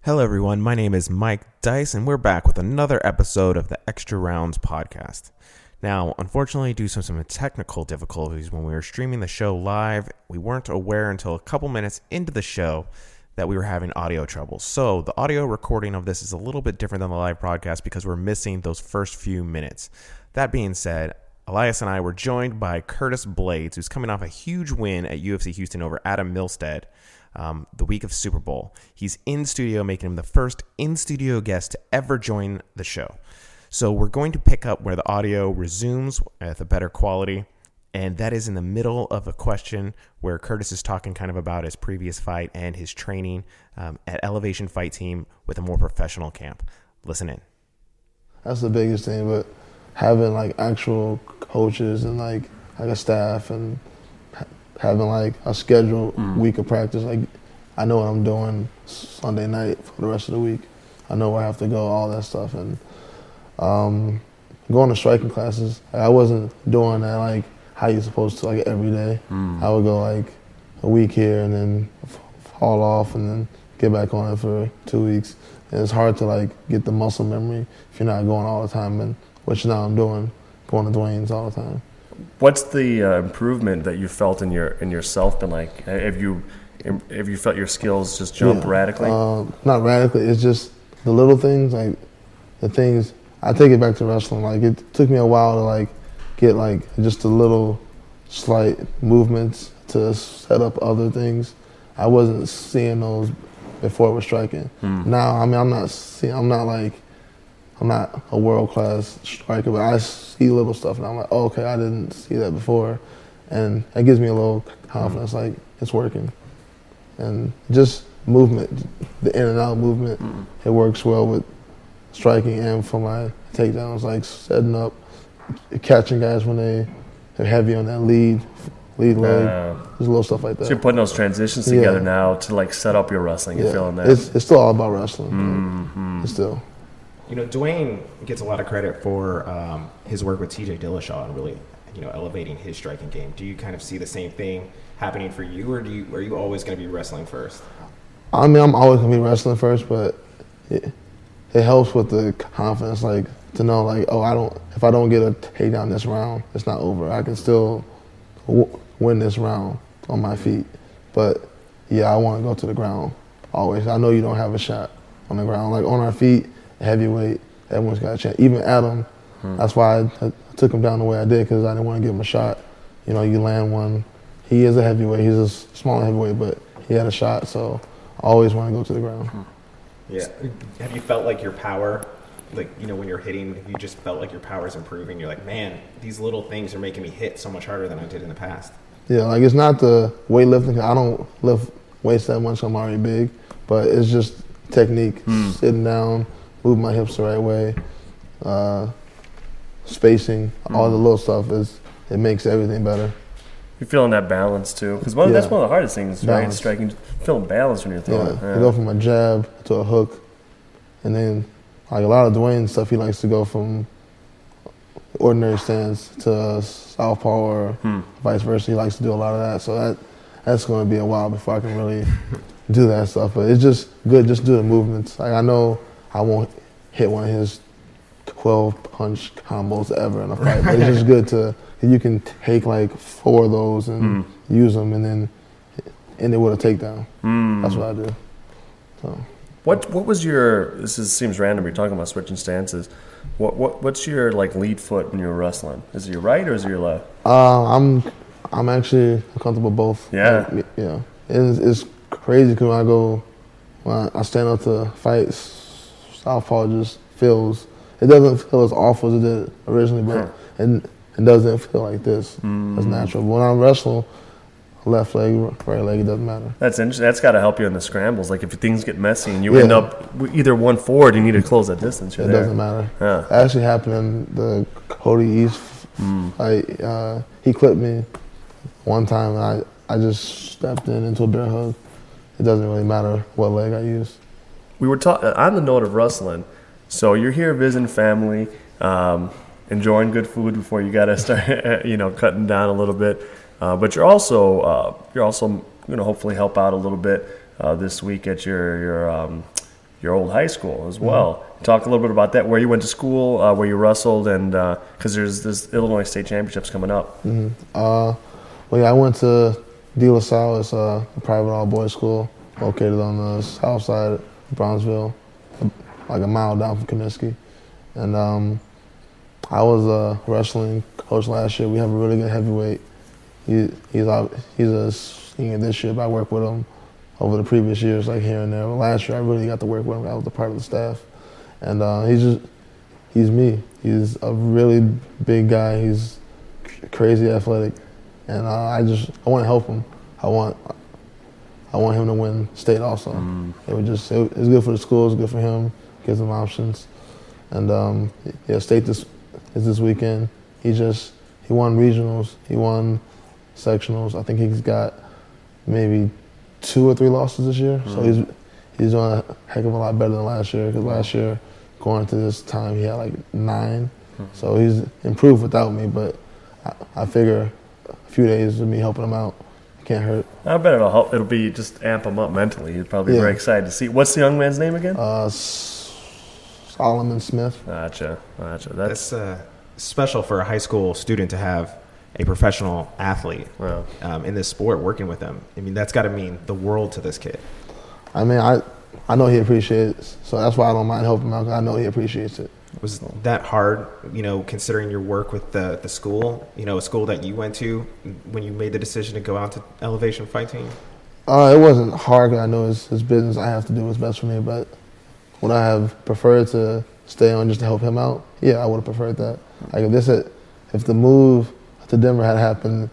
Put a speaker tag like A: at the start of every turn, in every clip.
A: Hello, everyone. My name is Mike Dice, and we're back with another episode of the Extra Rounds podcast. Now, unfortunately, due to some technical difficulties when we were streaming the show live, we weren't aware until a couple minutes into the show that we were having audio trouble. So the audio recording of this is a little bit different than the live broadcast because we're missing those first few minutes. That being said, Elias and I were joined by Curtis Blades, who's coming off a huge win at UFC Houston over Adam Milstead. The week of Super Bowl. He's in studio, making him the first in-studio guest to ever join the show. So we're going to pick up where the audio resumes with a better quality, and that is in the middle of a question where Curtis is talking kind of about his previous fight and his training at Elevation Fight Team with a more professional camp. Listen in.
B: That's the biggest thing, but having like actual coaches and like a staff and having like a scheduled week of practice, like I know what I'm doing Sunday night for the rest of the week. I know where I have to go, all that stuff, and going to striking classes. I wasn't doing that like how you're supposed to, like every day. I would go like a week here and then fall off and then get back on it for 2 weeks. And it's hard to like get the muscle memory if you're not going all the time, and which now I'm doing, going to Dwayne's all the time.
C: What's the improvement that you felt in yourself been like? Have you felt your skills just jump radically?
B: Not radically. It's just the little things, like the things. I take it back to wrestling. Like it took me a while to like get like just the little slight movements to set up other things. I wasn't seeing those before it was striking. Now, I mean, I'm not a world-class striker, but I see little stuff, and I'm like, oh, okay, I didn't see that before. And that gives me a little confidence, like, it's working. And just movement, the in and out movement, it works well with striking and for my takedowns, like setting up, catching guys when they're heavy on that lead leg. There's little stuff like that.
C: So you're putting those transitions together now to, like, set up your wrestling and feeling that.
B: It's still all about wrestling. It's still.
A: You know, Dwayne gets a lot of credit for his work with TJ Dillashaw and really, elevating his striking game. Do you kind of see the same thing happening for you, or are you always going to be wrestling first?
B: I mean, I'm always going to be wrestling first, but it helps with the confidence, like, to know, like, if I don't get a takedown this round, it's not over. I can still win this round on my feet. But, yeah, I want to go to the ground always. I know you don't have a shot on the ground. Like, on our feet, heavyweight, everyone's got a chance. Even Adam, that's why I took him down the way I did, because I didn't want to give him a shot. You land one. He is a heavyweight. He's a smaller heavyweight, but he had a shot, so I always want to go to the ground.
A: Yeah. Have you felt like your power, like, when you're hitting, have you just felt like your power is improving? You're like, man, these little things are making me hit so much harder than I did in the past. Yeah,
B: like, it's not the weightlifting. I don't lift weights that much. I'm already big, but it's just technique, sitting down, move my hips the right way, spacing, all the little stuff it makes everything better.
C: You're feeling that balance too, because that's one of the hardest things, right? Striking, feeling balance when you're throwing.
B: Yeah, you go from a jab to a hook, and then like a lot of Dwayne stuff, he likes to go from ordinary stance to southpaw or vice versa. He likes to do a lot of that, so that's going to be a while before I can really do that stuff. But it's just good, just do the movements. Like, I know I won't hit one of his 12-punch combos ever in a fight, but it's just good you can take like 4 of those and use them, and then end it with a takedown. That's what I do. So.
C: What was your? Seems random. You're talking about switching stances. What's your like lead foot when you're wrestling? Is it your right or is it your left?
B: I'm actually comfortable with both.
C: Yeah.
B: Yeah. It's crazy because when I stand up to fight, southpaw just feels. It doesn't feel as awful as it did originally, but it doesn't feel like this. It's natural. But when I wrestle, left leg, right leg, it doesn't matter.
C: That's interesting. That's got to help you in the scrambles. Like if things get messy and you end up either one forward, you need to close that distance.
B: It doesn't matter. Yeah. It actually happened in the Cody East fight. He clipped me one time, and I just stepped into a bear hug. It doesn't really matter what leg I use.
C: We were on the note of wrestling. So you're here visiting family, enjoying good food before you got to start, cutting down a little bit. But you're also going to hopefully help out a little bit this week at your your old high school as well. Talk a little bit about that, where you went to school, where you wrestled, and because there's Illinois State Championships coming up.
B: Well, yeah, I went to De La Salle. It's a private all-boys school located on the south side of Brownsville, like a mile down from Comiskey. And I was a wrestling coach last year. We have a really good heavyweight. He's a senior this year, but I worked with him over the previous years, like here and there. But last year, I really got to work with him. I was a part of the staff. And he's me. He's a really big guy. He's crazy athletic. And I want to help him. I want him to win state also. It was good for the school. It's good for him. Gives him options. And state is this weekend. He won regionals. He won sectionals. I think he's got maybe 2 or 3 losses this year. So he's doing a heck of a lot better than last year. Because last year, going into this time, he had like 9. So he's improved without me. But I figure a few days of me helping him out can't hurt.
C: I bet it'll help. It'll be just amp him up mentally. He'd probably be very excited to see. What's the young man's name again?
B: Solomon Smith.
C: Gotcha.
A: That's special for a high school student to have a professional athlete in this sport working with them. I mean, that's got to mean the world to this kid.
B: I mean, I know he appreciates it, so that's why I don't mind helping him out, 'cause I know he appreciates it.
A: Was that hard, considering your work with the school, a school that you went to, when you made the decision to go out to Elevation Fight Team?
B: It wasn't hard, 'cause I know it's business. I have to do what's best for me, but would I have preferred to stay on just to help him out? Yeah, I would have preferred that. Like if the move to Denver had happened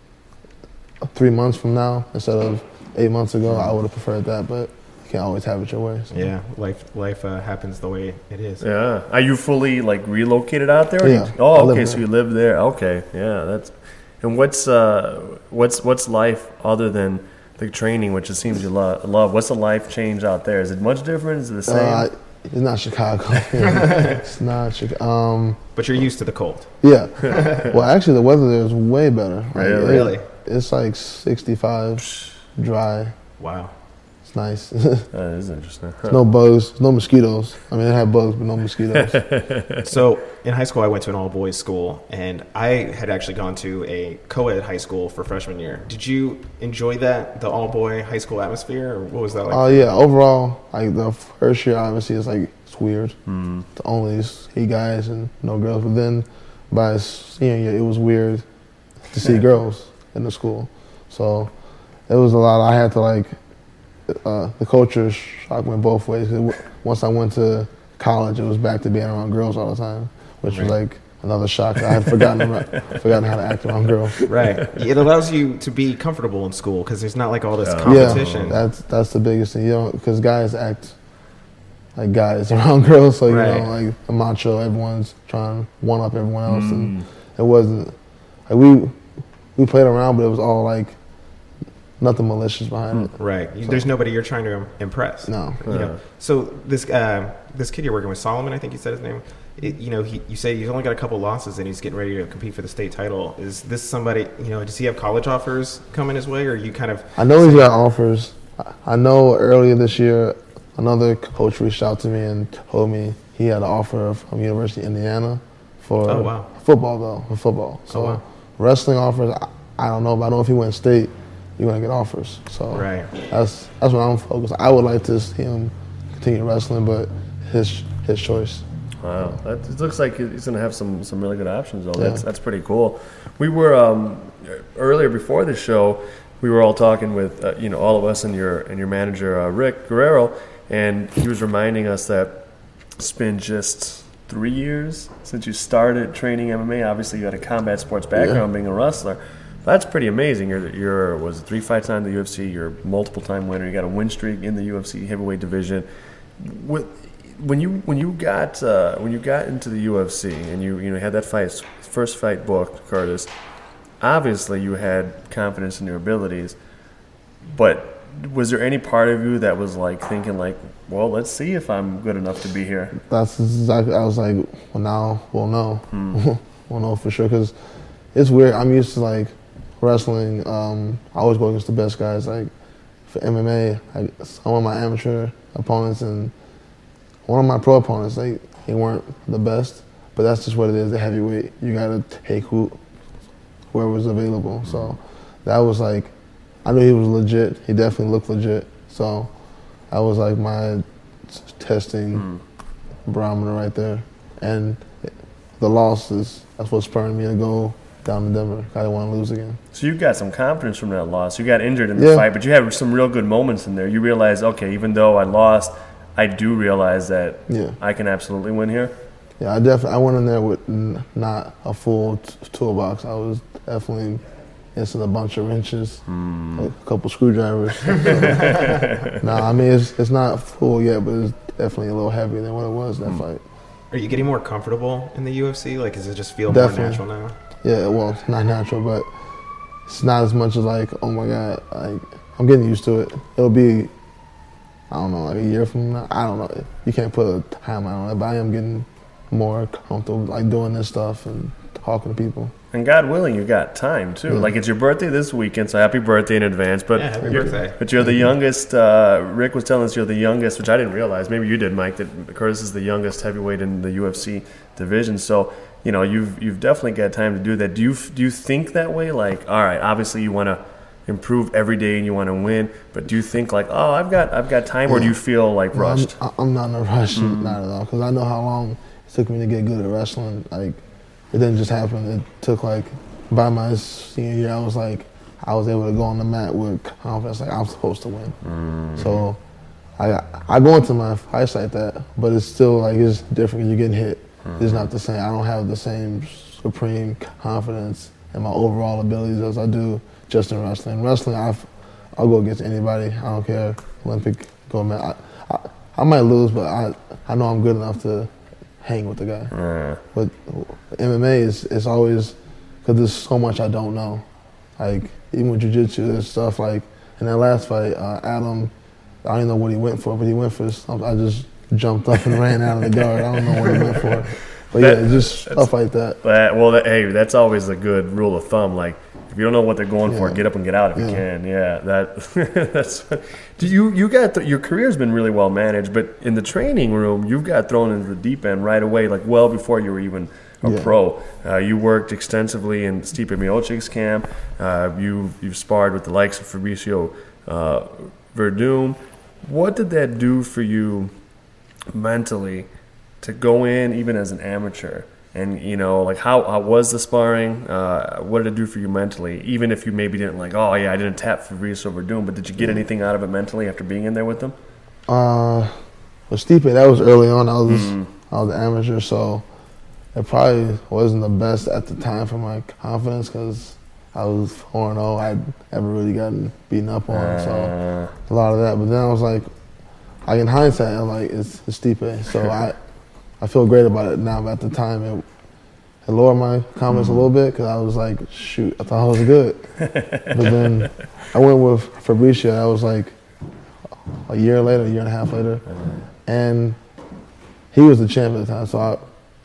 B: 3 months from now instead of 8 months ago, I would have preferred that, but you can't always have it your way. So.
A: Yeah, life happens the way it is.
C: Yeah. Are you fully relocated out there?
B: Yeah.
C: Okay, so you live there. Okay, yeah. And what's life other than the training, which it seems you love? What's the life change out there? Is it much different? Is it the same?
B: It's not Chicago. It's not Chicago.
A: But you're used to the cold.
B: Yeah. Well, actually, the weather there is way better.
A: Really?
B: It's like 65, dry.
A: Wow.
B: It's nice.
C: That is interesting.
B: No bugs, no mosquitoes. I mean, they have bugs, but no mosquitoes.
A: So in high school, I went to an all-boys school, and I had actually gone to a co-ed high school for freshman year. Did you enjoy the all-boy high school atmosphere, or what was that like?
B: Yeah, overall, the first year, obviously, it's weird. To only see guys and no girls. But then by senior year, it was weird to see girls in the school. So it was a lot. I had to the culture shocked me both ways. Once I went to college, it was back to being around girls all the time, which was another shock. I had forgotten how to act around girls.
A: Right. It allows you to be comfortable in school because there's not all this competition.
B: Yeah, that's the biggest thing. Because guys act like guys around girls. So like a macho, everyone's trying to one up everyone else, and it wasn't we played around, but it was all nothing malicious behind it.
A: Right. So, there's nobody you're trying to impress.
B: No.
A: So this kid you're working with, Solomon, I think you said his name. You say he's only got a couple losses and he's getting ready to compete for the state title. Is this somebody? Does he have college offers coming his way, or you kind of?
B: I know he's got offers. I know earlier this year, another coach reached out to me and told me he had an offer from University of Indiana for football. So wrestling offers, I don't know, but I know if he went state, you're going to get offers. So that's what I'm focused on. I would like to see him continue wrestling, but his choice.
C: Wow, it looks like he's going to have some really good options, though. Yeah. That's pretty cool. We were earlier before the show, we were all talking with all of us and your manager Rick Guerrero, and he was reminding us that it's been just 3 years since you started training MMA. Obviously, you had a combat sports background, being a wrestler. That's pretty amazing. You're was 3 fights on the UFC. You're a multiple-time winner. You got a win streak in the UFC heavyweight division. When you got into the UFC and you had that first fight booked, Curtis, obviously you had confidence in your abilities. But was there any part of you that was thinking well, let's see if I'm good enough to be here?
B: That's exactly. I was like, well, now we'll know. We'll know for sure, because it's weird. I'm used to wrestling. I always go against the best guys. For MMA, some of my amateur opponents, and one of my pro opponents, they weren't the best, but that's just what it is. The heavyweight, you gotta take whoever's available. So that was like, I knew he was legit. He definitely looked legit. So that was like my testing barometer right there. And the losses, that's what spurred me to go down to Denver. I didn't want to lose again.
C: So you got some confidence from that loss. You got injured in the fight, but you had some real good moments in there. You realized, okay, even though I lost, I do realize that I can absolutely win here.
B: Yeah, I went in there with not a full toolbox. I was definitely missing a bunch of wrenches, a couple screwdrivers. I mean, it's not full yet, but it's definitely a little heavier than what it was that fight.
A: Are you getting more comfortable in the UFC? Like, does it just feel
B: definitely
A: more natural now?
B: Yeah, well, it's not natural, but it's not as much as like, oh my God, like I'm getting used to it. It'll be, I don't know, like a year from now. I don't know. You can't put a timeline on it, but I am getting more comfortable, like doing this stuff and talking to people.
C: And God willing, you got time too. Like, it's your birthday this weekend, so happy birthday in advance. But
A: happy birthday.
C: But you're the youngest. Rick was telling us you're the youngest, which I didn't realize. Maybe you did, Mike. That Curtis is the youngest heavyweight in the UFC division. So you've definitely got time to do that. Do you think that way? Like, all right, obviously you want to improve every day and you want to win, but do you think like, oh, I've got time, or do you feel like rushed?
B: I'm not in a rush, not at all, because I know how long it took me to get good at wrestling. Like, it didn't just happen. It took like, by my senior year, I was able to go on the mat with confidence, like I'm supposed to win. So I go into my fights like that, but it's still like, it's different when you're getting hit. It's not the same. I don't have the same supreme confidence in my overall abilities as I do just in wrestling. Wrestling, I'll go against anybody. I don't care. Olympic gold medal. I might lose, but I know I'm good enough to hang with the guy. But MMA is always, because there's so much I don't know. Like, even with jiu-jitsu, there's stuff like, in that last fight, Adam, I don't even know what he went for, but he went for something. I just jumped up and ran out of the guard. I don't know what he went for. But just stuff like that.
C: Hey, that's always a good rule of thumb. Like, if you don't know what they're going for, get up and get out if you can. Yeah, that's. You got your career's been really well managed, but in the training room, you've got thrown into the deep end right away, like well before you were even a pro. You worked extensively in Stipe Miocic's camp. You've sparred with the likes of Fabricio Verdum. What did that do for you mentally to go in even as an amateur? And, like, how was the sparring? What did it do for you mentally? Even if you maybe didn't like, I didn't tap Fabricio Verdum, but did you get anything out of it mentally after being in there with them?
B: With Stipe, that was early on. I was an amateur, so it probably wasn't the best at the time for my confidence, because I was 4-0. I'd never really gotten beaten up on, so a lot of that. But then I was like in hindsight, I'm like, it's Stipe. So I feel great about it now, but at the time it lowered my confidence a little bit, because I was like, shoot, I thought I was good. But then I went with Fabricio. That was like a year and a half later. And he was the champ at the time, so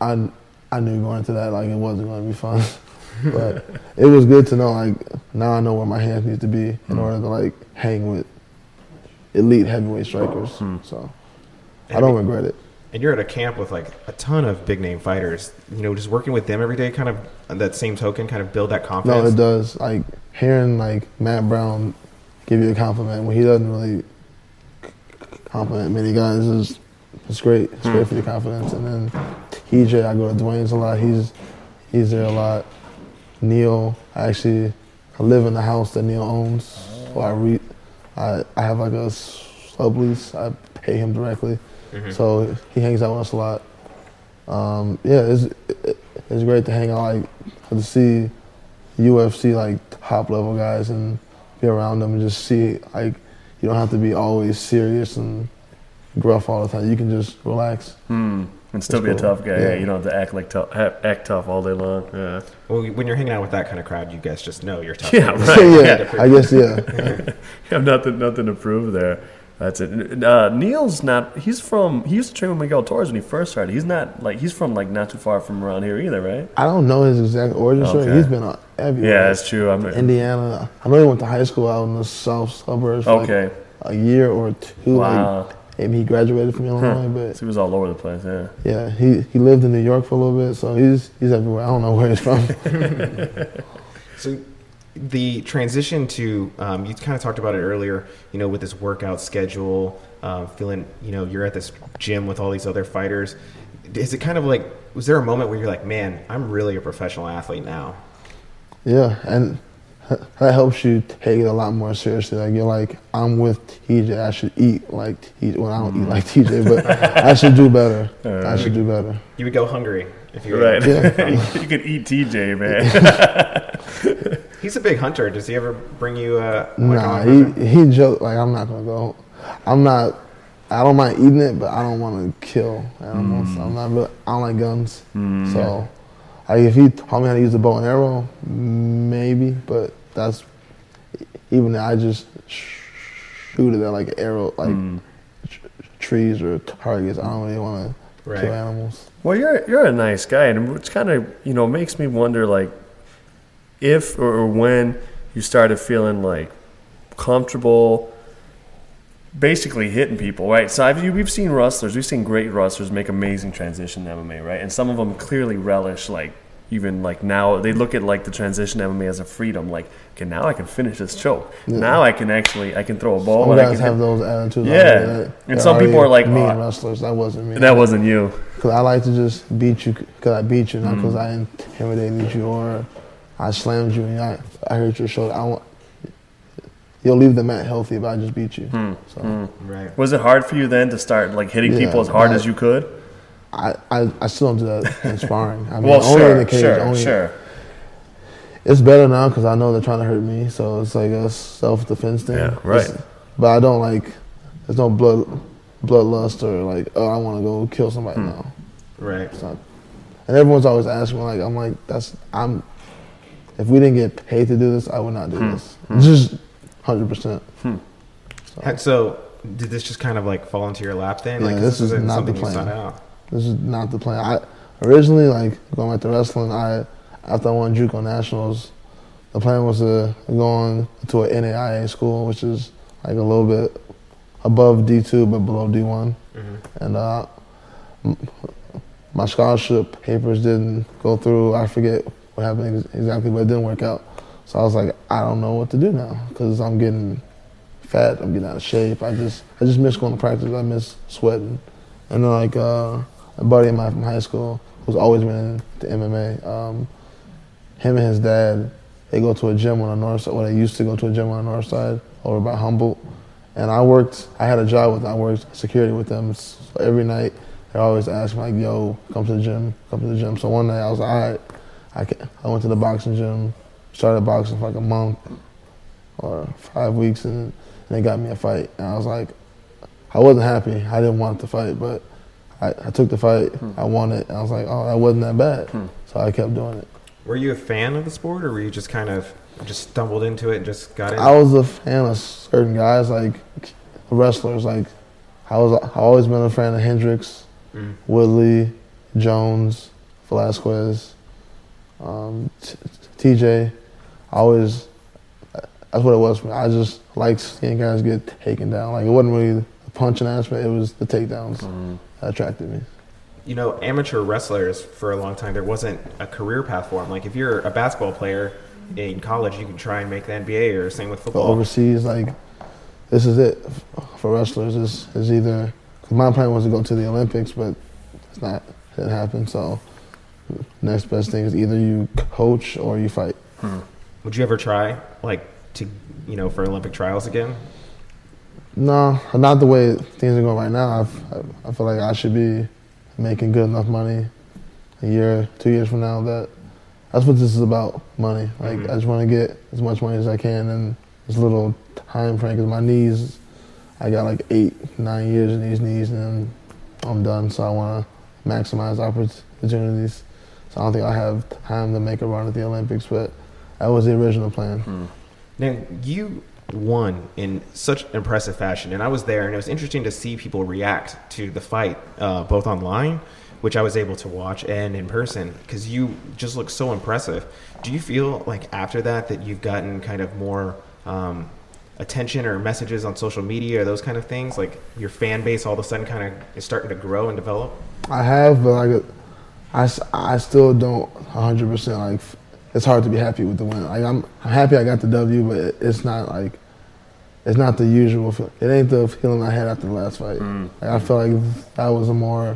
B: I knew going into that, like, it wasn't going to be fun. But it was good to know, like, now I know where my hands need to be in order to, like, hang with elite heavyweight strikers. So I don't regret it.
A: And you're at a camp with like a ton of big name fighters. Just working with them every day, kind of that same token, kind of build that confidence.
B: No, it does. Like, hearing like Matt Brown give you a compliment when he doesn't really compliment many guys it's great. It's great for your confidence. And then EJ, I go to Dwayne's a lot. He's there a lot. Neil, I live in the house that Neil owns. So I have like a sublease. I pay him directly. So he hangs out with us a lot. It's great to hang out, like, to see UFC, like, top level guys and be around them and just see, like, you don't have to be always serious and gruff all the time. You can just relax.
C: And still be a tough guy. Yeah, you don't have to act tough all day long. Yeah.
A: Well, when you're hanging out with that kind of crowd, you guys just know you're tough.
C: Yeah, right.
B: I guess,
C: You have nothing to prove there. That's it. Neil's not. He used to train with Miguel Torres when he first started. He's from not too far from around here either, right?
B: I don't know his exact origin story. He's been everywhere.
C: Yeah, that's true.
B: Indiana. I know he went to high school out in the south suburbs for like a year or two.
C: Wow.
B: Like, maybe he graduated from Illinois, but
C: so he was all over the place. Yeah.
B: Yeah, he lived in New York for a little bit, so he's everywhere. I don't know where he's from.
A: So the transition to you kind of talked about it earlier, with this workout schedule, feeling you're at this gym with all these other fighters. Is it kind of like, was there a moment where you're like, man, I'm really a professional athlete now?
B: Yeah, and that helps you take it a lot more seriously. Like, you're like, I'm with TJ, I should eat like TJ. Well, I don't eat like TJ, but I should do better. I should do better.
A: You would go hungry if you
C: right.
B: Yeah.
C: You could eat TJ, man.
A: He's a big hunter. Does he ever bring you
B: Nah, he joked, like, I'm not going to go. I don't mind eating it, but I don't want to kill animals. I don't like guns. So, like, if he taught me how to use a bow and arrow, maybe, but that's, even I just shoot it at like an arrow, like trees or targets. I don't really want to kill animals.
C: Well, you're a nice guy, and it's kind of, makes me wonder, like, if or when you started feeling like comfortable basically hitting people, right? So we've seen wrestlers, we've seen great wrestlers make amazing transition to MMA, right? And some of them clearly relish, like, even like now they look at like the transition to MMA as a freedom. Like, okay, now I can finish this choke. Yeah. Now I can throw a ball.
B: Some guys have those attitudes.
C: Yeah, and some people are like,
B: mean wrestlers. That wasn't me.
C: That wasn't you.
B: Because I like to just beat you because I beat you, not because I intimidated you or I slammed you and I hurt your shoulder. You'll leave the mat healthy if I just beat you. So.
C: Right. Was it hard for you then to start like hitting people as hard as you could?
B: I still don't do that in sparring. I mean,
C: well,
B: only in the cage.
C: Sure.
B: It's better now because I know they're trying to hurt me, so it's like a self-defense thing.
C: Yeah, right.
B: But I don't like. There's no bloodlust or like, oh, I want to go kill somebody now.
A: Right.
B: And everyone's always asking me, like, I'm like, if we didn't get paid to do this, I would not do this. Just 100%.
A: So did this just kind of like fall into your lap then?
B: Yeah,
A: like,
B: this is not the plan. This is not the plan. I originally, like, going back to wrestling, after I won JUCO Nationals, the plan was to go on to an NAIA school, which is like a little bit above D2 but below D1. And my scholarship papers didn't go through. I forget what happened exactly, but it didn't work out. So I was like, I don't know what to do now because I'm getting fat. I'm getting out of shape. I just miss going to practice. I miss sweating. And then, like, a buddy of mine from high school who's always been into MMA, him and his dad, they go to a gym on the north side. Well, they used to go to a gym on the north side over by Humboldt. And I had a job with them. I worked security with them. So every night, they always ask me, like, yo, come to the gym. So one night, I was like, all right. I went to the boxing gym, started boxing for like a month or 5 weeks, and they got me a fight. And I was like, I wasn't happy. I didn't want to fight, but I took the fight. I won it. And I was like, oh, that wasn't that bad. So I kept doing it.
A: Were you a fan of the sport, or were you just kind of just stumbled into it and just got in?
B: I was a fan of certain guys, like wrestlers. Like, I always been a fan of Hendricks, Woodley, Jones, Velasquez, TJ. That's what it was for me. I just liked seeing guys get taken down. Like, it wasn't really the punching aspect, it was the takedowns that attracted me.
A: Amateur wrestlers, for a long time, there wasn't a career path for them. Like, if you're a basketball player in college, you can try and make the NBA, or same with football.
B: But overseas, like, this is it for wrestlers. Is either, because my plan was to go to the Olympics, but it didn't happen. So next best thing is either you coach or you fight.
A: Would you ever try, like, for Olympic trials again?
B: No, not the way things are going right now. I feel like I should be making good enough money a year, 2 years from now. That's what this is about, money. Like, I just want to get as much money as I can in this little time frame, because my knees, I got like 8-9 years in these knees, and then I'm done. So I want to maximize opportunities. So I don't think I have time to make a run at the Olympics, but that was the original plan.
A: Now, you won in such impressive fashion, and I was there, and it was interesting to see people react to the fight, both online, which I was able to watch, and in person, because you just look so impressive. Do you feel like after that you've gotten kind of more attention or messages on social media or those kind of things? Like your fan base all of a sudden kind of is starting to grow and develop?
B: I have, but like I still don't 100%. Like it's hard to be happy with the win. Like I'm happy I got the W, but it's not like it's not the usual. It ain't the feeling I had after the last fight. Like I feel like that was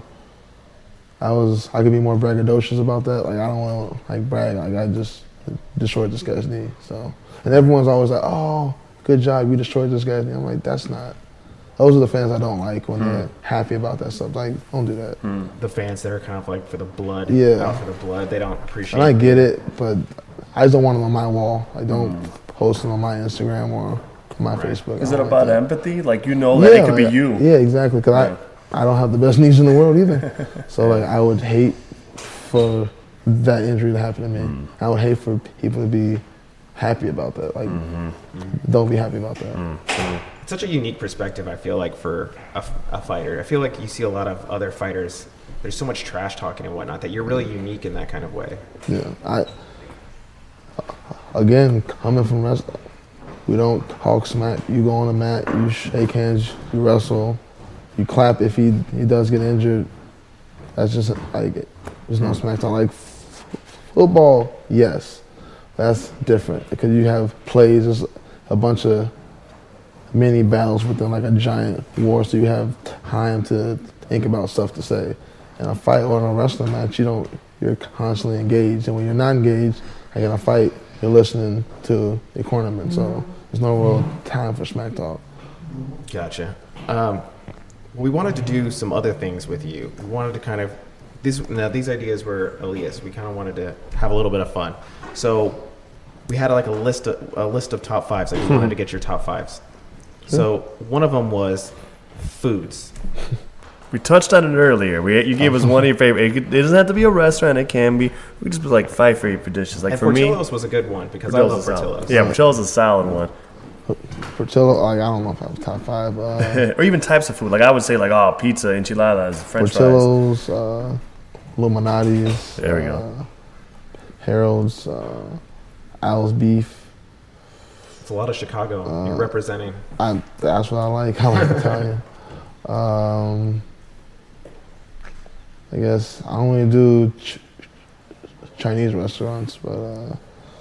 B: I could be more braggadocious about that. Like I don't want to like brag. Like I just destroyed this guy's knee. So and everyone's always like, oh, good job, you destroyed this guy's knee. I'm like, that's not. Those are the fans I don't like when they're happy about that stuff. Like, don't do that.
A: The fans that are kind of like for the blood,
B: Yeah.
A: out for the blood, they don't appreciate
B: And I
A: it.
B: get it, but I just don't want them on my wall. Like, don't post them on my Instagram or my Facebook.
C: Is
B: I
C: it
B: don't
C: about
B: like that.
C: empathy? Like, you know that it could be
B: like,
C: you.
B: Yeah, exactly. Because I don't have the best knees in the world either. So, like, I would hate for that injury to happen to me. I would hate for people to be happy about that. Like, don't be happy about that.
A: It's such a unique perspective, I feel like, for a fighter. I feel like you see a lot of other fighters, there's so much trash talking and whatnot that you're really unique in that kind of way.
B: Yeah. Again, coming from wrestling, we don't talk smack. You go on the mat, you shake hands, you wrestle, you clap if he does get injured. That's just like, there's no smack talk. Like football, yes, that's different because you have plays, there's a bunch of mini battles within like a giant war, so you have time to think about stuff to say. In a fight or in a wrestling match, you're constantly engaged, and when you're not engaged, like in a fight, you're listening to the cornerman, so there's no real time for smack talk.
A: Gotcha. We wanted to do some other things with you. We wanted to kind of these ideas were Elias. We kind of wanted to have a little bit of fun. So we had like a list of top fives. Like we wanted to get your top fives. So one of them was foods.
C: We touched on it earlier. You gave us one of your favorite. It doesn't have to be a restaurant. It can be. We just put like 5 favorite dishes. Like
A: And
C: for me,
A: Portillo's was a good one because I love Portillo's.
C: Yeah, Portillo's is a solid one.
B: Portillo, like I don't know if I have top five.
C: Or even types of food. Like I would say, like pizza, enchiladas, French fries.
B: Portillo's, Illuminati's.
C: There we go.
B: Harold's, Al's Beef.
A: It's a lot of Chicago you're representing.
B: That's what I like. I like Italian. I guess I don't really do Chinese restaurants, but I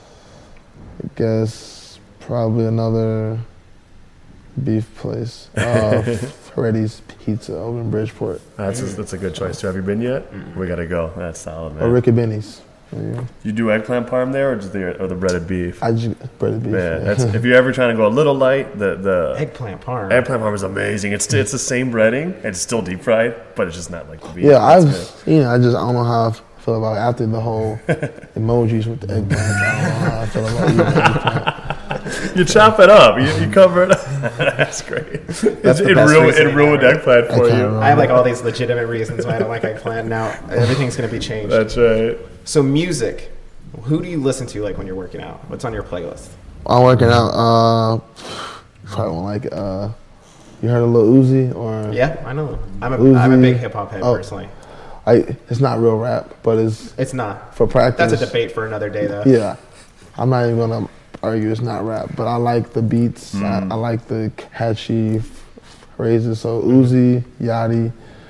B: guess probably another beef place. Freddy's Pizza over in Bridgeport.
C: That's a good choice too. Have you been yet? We gotta go. That's solid, man.
B: Or Ricky Benny's. Yeah.
C: You do eggplant parm there, or just the breaded beef?
B: I just breaded beef.
C: Man, that's, if you're ever trying to go a little light, the
A: Eggplant parm.
C: eggplant parm is amazing. It's the same breading. It's still deep fried, but it's just not like the beef.
B: Yeah, I
C: That's
B: don't know how I feel about it after the whole emojis with the eggplant. I don't know how I feel about eating eggplant.
C: You chop it up. You cover it up. That's great. It ruined eggplant for you.
A: I have like all these legitimate reasons why I don't like eggplant. Now everything's going to be changed.
C: That's right.
A: So music, who do you listen to like when you're working out? What's on your playlist?
B: I'm working out. You probably won't like it. You heard of Lil Uzi or?
A: Yeah, I know. I'm a
B: Uzi.
A: big hip hop head personally.
B: It's not real rap, but
A: It's not.
B: for practice.
A: That's a debate for another day, though.
B: Yeah, I'm not even gonna argue it's not rap, but I like the beats. I like the catchy phrases. So Uzi, Yachty,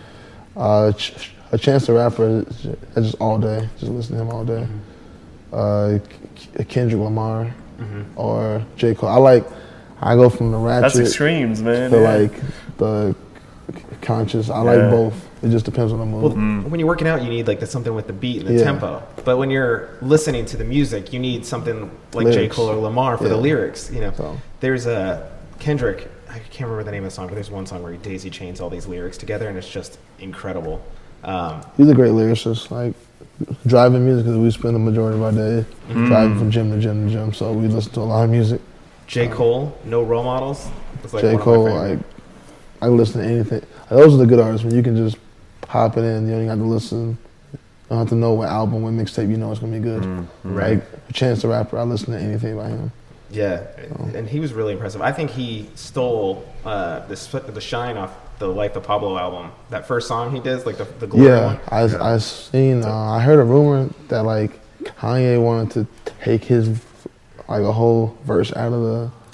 B: a Chance the Rapper, just all day, just listen to him all day. Kendrick Lamar or J. Cole. I go from the ratchet
C: That's extremes, man.
B: to
C: Yeah.
B: like the conscious. I like both. It just depends on the mood.
A: Well, when you're working out, you need like something with the beat and the tempo. But when you're listening to the music, you need something like J.
B: Lyrics.
A: Cole or Lamar for the
B: Yeah.
A: lyrics. You know,
B: So.
A: there's a Kendrick. I can't remember the name of the song, but there's one song where he daisy chains all these lyrics together, and it's just incredible.
B: He's a great lyricist. Like driving music, because we spend the majority of our day driving from gym to gym to gym. So we listen to a lot of music.
A: J. Cole, No Role Models. It's like
B: J.
A: one of my
B: Cole,
A: favorite.
B: I listen to anything. Those are the good artists when you can just pop it in. You don't even have to listen. You don't have to know what album, what mixtape. You know it's gonna be good.
A: Right.
B: Like Chance the Rapper, I listen to anything by him.
A: Yeah, and he was really impressive. I think he stole the shine off the Life of Pablo album. That first song he did, like the glory one.
B: I seen. I heard a rumor that like Kanye wanted to take his like a whole verse out of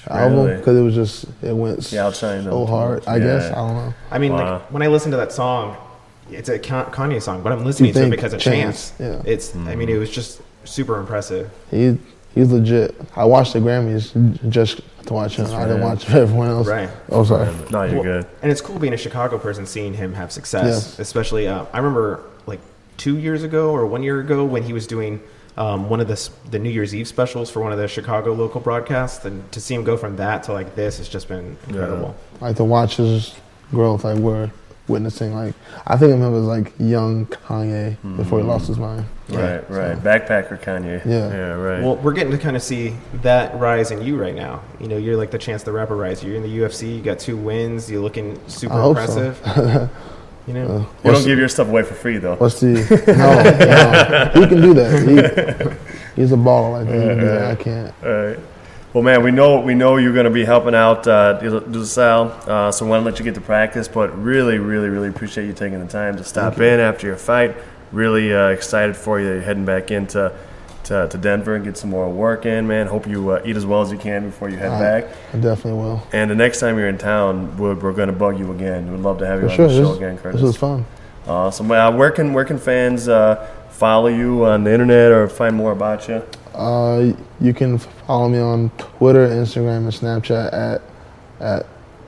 B: album
C: Really?
B: because it went
C: outshined
B: so
C: them
B: hard.
C: too much.
B: I guess
C: Yeah.
B: I don't know.
A: I mean,
C: Wow.
A: like when I listen to that song, it's a Kanye song, but I'm listening to it
B: think
A: because of
B: Chance,
A: Chance.
B: yeah.
A: It's. I mean, it was just super impressive.
B: He's legit. I watched the Grammys just to watch him. I didn't watch everyone else.
A: Right.
B: Oh, sorry.
C: No, you're
A: Well,
C: good.
A: And it's cool being a Chicago person, seeing him have success.
B: Yes.
A: Especially, I remember like 2 years ago or 1 year ago when he was doing one of the New Year's Eve specials for one of the Chicago local broadcasts, and to see him go from that to like this has just been incredible.
B: Like to watch his growth, like we're witnessing. Like I think of him as like young Kanye before he lost his mind.
C: Right. Backpacker Kanye.
B: Yeah.
C: Right.
A: Well, we're getting to kind of see that rise in you right now. You know, you're like the Chance the Rapper rise. You're in the UFC. You got 2 wins. You're looking super
B: I hope so.
A: impressive. You know,
C: you don't give your stuff away for free, though.
B: What's the no? He can do that. He's a baller like that. He can do that. I can't.
C: All right. Well, man, we know you're going to be helping out DeSalle, so we want to let you get to practice, but really, really, really appreciate you taking the time to stop in after your fight. Really excited for you that you're heading back into to Denver and get some more work in, man. Hope you eat as well as you can before you head back.
B: I definitely will.
C: And the next time you're in town, we're going to bug you again. We'd love to have you
B: For
C: on
B: sure.
C: the show again, Curtis.
B: This was fun.
C: Awesome. Where can fans follow you on the internet or find more about you?
B: You can follow me on Twitter, Instagram, and Snapchat at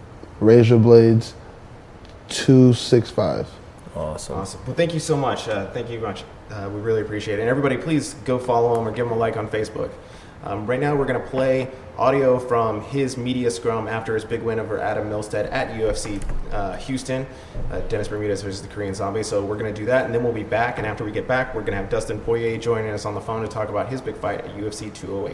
B: RazorBlades265.
C: Awesome.
A: Well, thank you so much. Thank you much. We really appreciate it. And everybody, please go follow him or give him a like on Facebook. Right now, we're going to play audio from his media scrum after his big win over Adam Milstead at UFC Houston. Dennis Bermudez versus the Korean Zombie. So we're going to do that, and then we'll be back. And after we get back, we're going to have Dustin Poirier joining us on the phone to talk about his big fight at UFC 208.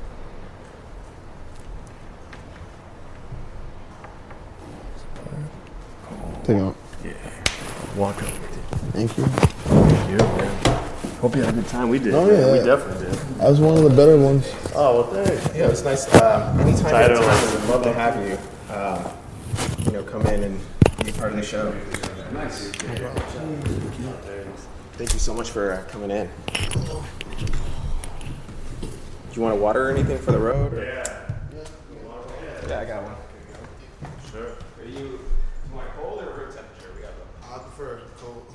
B: Take it.
C: Walk up.
B: Thank you.
C: Thank you, man. Hope you had a good time. We did.
B: Oh, yeah.
C: We definitely did.
B: That was one of the better ones.
C: Oh, well, thanks.
A: Yeah, it's nice. Anytime you have
C: Tighter
A: time,
C: line.
A: we'd love to have you. Come in and be part of the show.
D: Nice.
A: Thank you so much for coming in. Do you want a water or anything for the road? Or?
C: Yeah.
A: Yeah, I got one.
C: Sure.
A: Are you want cold or room temperature? We got
B: I prefer cold.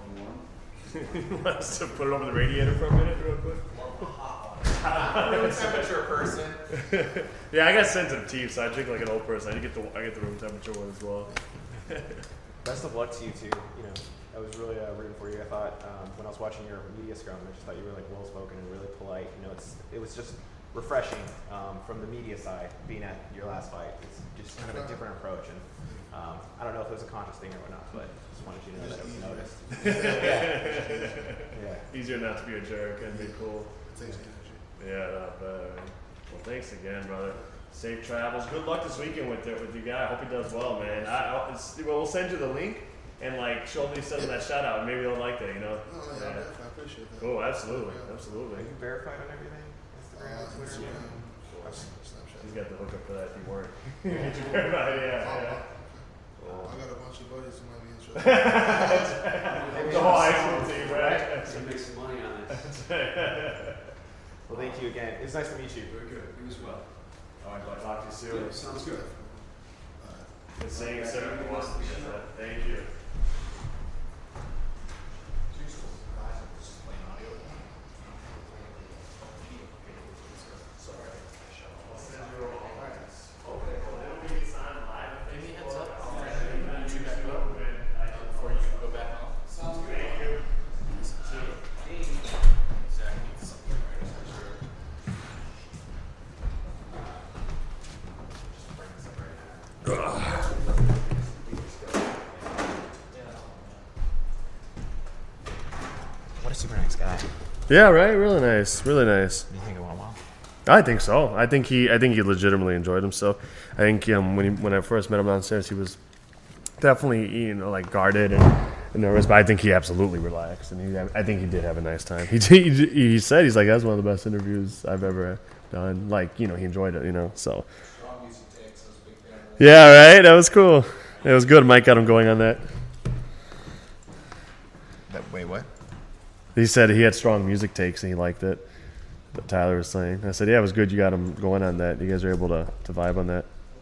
C: Let's just put it over the radiator for a minute, real quick.
A: room temperature person.
C: Yeah, I got sensitive teeth, so I drink like an old person. I get the room temperature one as well.
A: Best of luck to you too. I was really rooting for you. I thought when I was watching your media scrum, I just thought you were like well spoken and really polite. It was just refreshing from the media side. Being at your last fight, it's just kind of a different approach. And I don't know if it was a conscious thing or whatnot, but just wanted you to know that it was noticed. Yeah.
C: Easier not to be a jerk and be cool. Yeah, not bad. Well, thanks again, brother. Safe travels. Good luck this weekend with you guy. I hope he does well, man. We'll send you the link and show me send him that shout out. Maybe they'll like that,
B: I appreciate that.
C: Cool, absolutely. Absolutely.
A: Are you verified on everything?
C: He's got the hookup for that if you weren't. Get you verified, yeah.
B: I got a bunch of buddies who might be interested.
C: The whole high school team, right?
D: So make some money on this.
A: Well, thank you again. It's nice to meet you.
D: Very good. You as well.
C: All right, I'll talk to you soon.
D: Yeah, sounds good.
C: The same, sir. Thank you.
A: What a super nice guy.
C: Yeah, right. Really nice. Really nice.
A: Do you think it went well?
C: I think so. I think he legitimately enjoyed himself. I think when I first met him downstairs, he was definitely guarded and nervous, but I think he absolutely relaxed, and I think he did have a nice time. He said he's like, that's one of the best interviews I've ever done. He enjoyed it. So. Yeah, right. That was cool. It was good. Mike got him going on that.
A: Wait, what?
C: He said he had strong music takes and he liked it. that Tyler was saying. I said, yeah, it was good you got him going on that. You guys are able to vibe on that.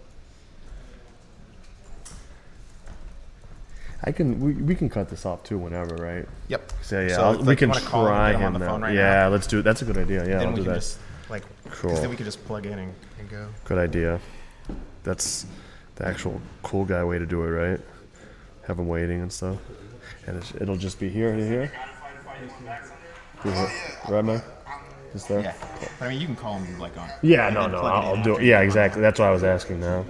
C: We can cut this off too whenever, right?
A: Yep.
C: So yeah,
A: So,
C: we can
A: call
C: try
A: him
C: him
A: on the
C: now.
A: phone right
C: yeah,
A: now.
C: let's do it. That's a good idea. Yeah,
A: Then
C: I'll
A: we
C: do
A: can
C: that.
A: just
C: Cool.
A: then we can just plug in and go.
C: Good idea. That's the actual cool guy way to do it, right? Have him waiting and stuff, and it'll just be here to here. Right, man? Just there.
A: Yeah, but I mean, you can call him like on.
C: Yeah, no, I'll do it. Yeah, exactly. That's what I was asking now.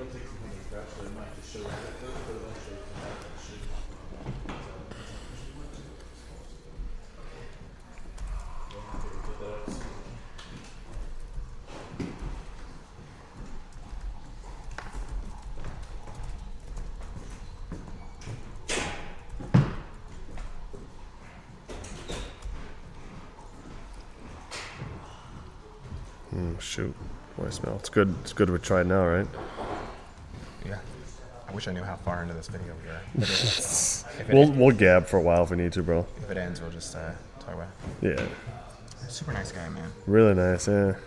C: Shoot, voicemail. It's good. It's good we tried now, right?
A: Yeah. I wish I knew how far into this video we are.
C: We'll gab for a while if we need to, bro.
A: If it ends, we'll just talk about
C: Yeah.
A: it. Super nice guy, man.
C: Really nice, yeah.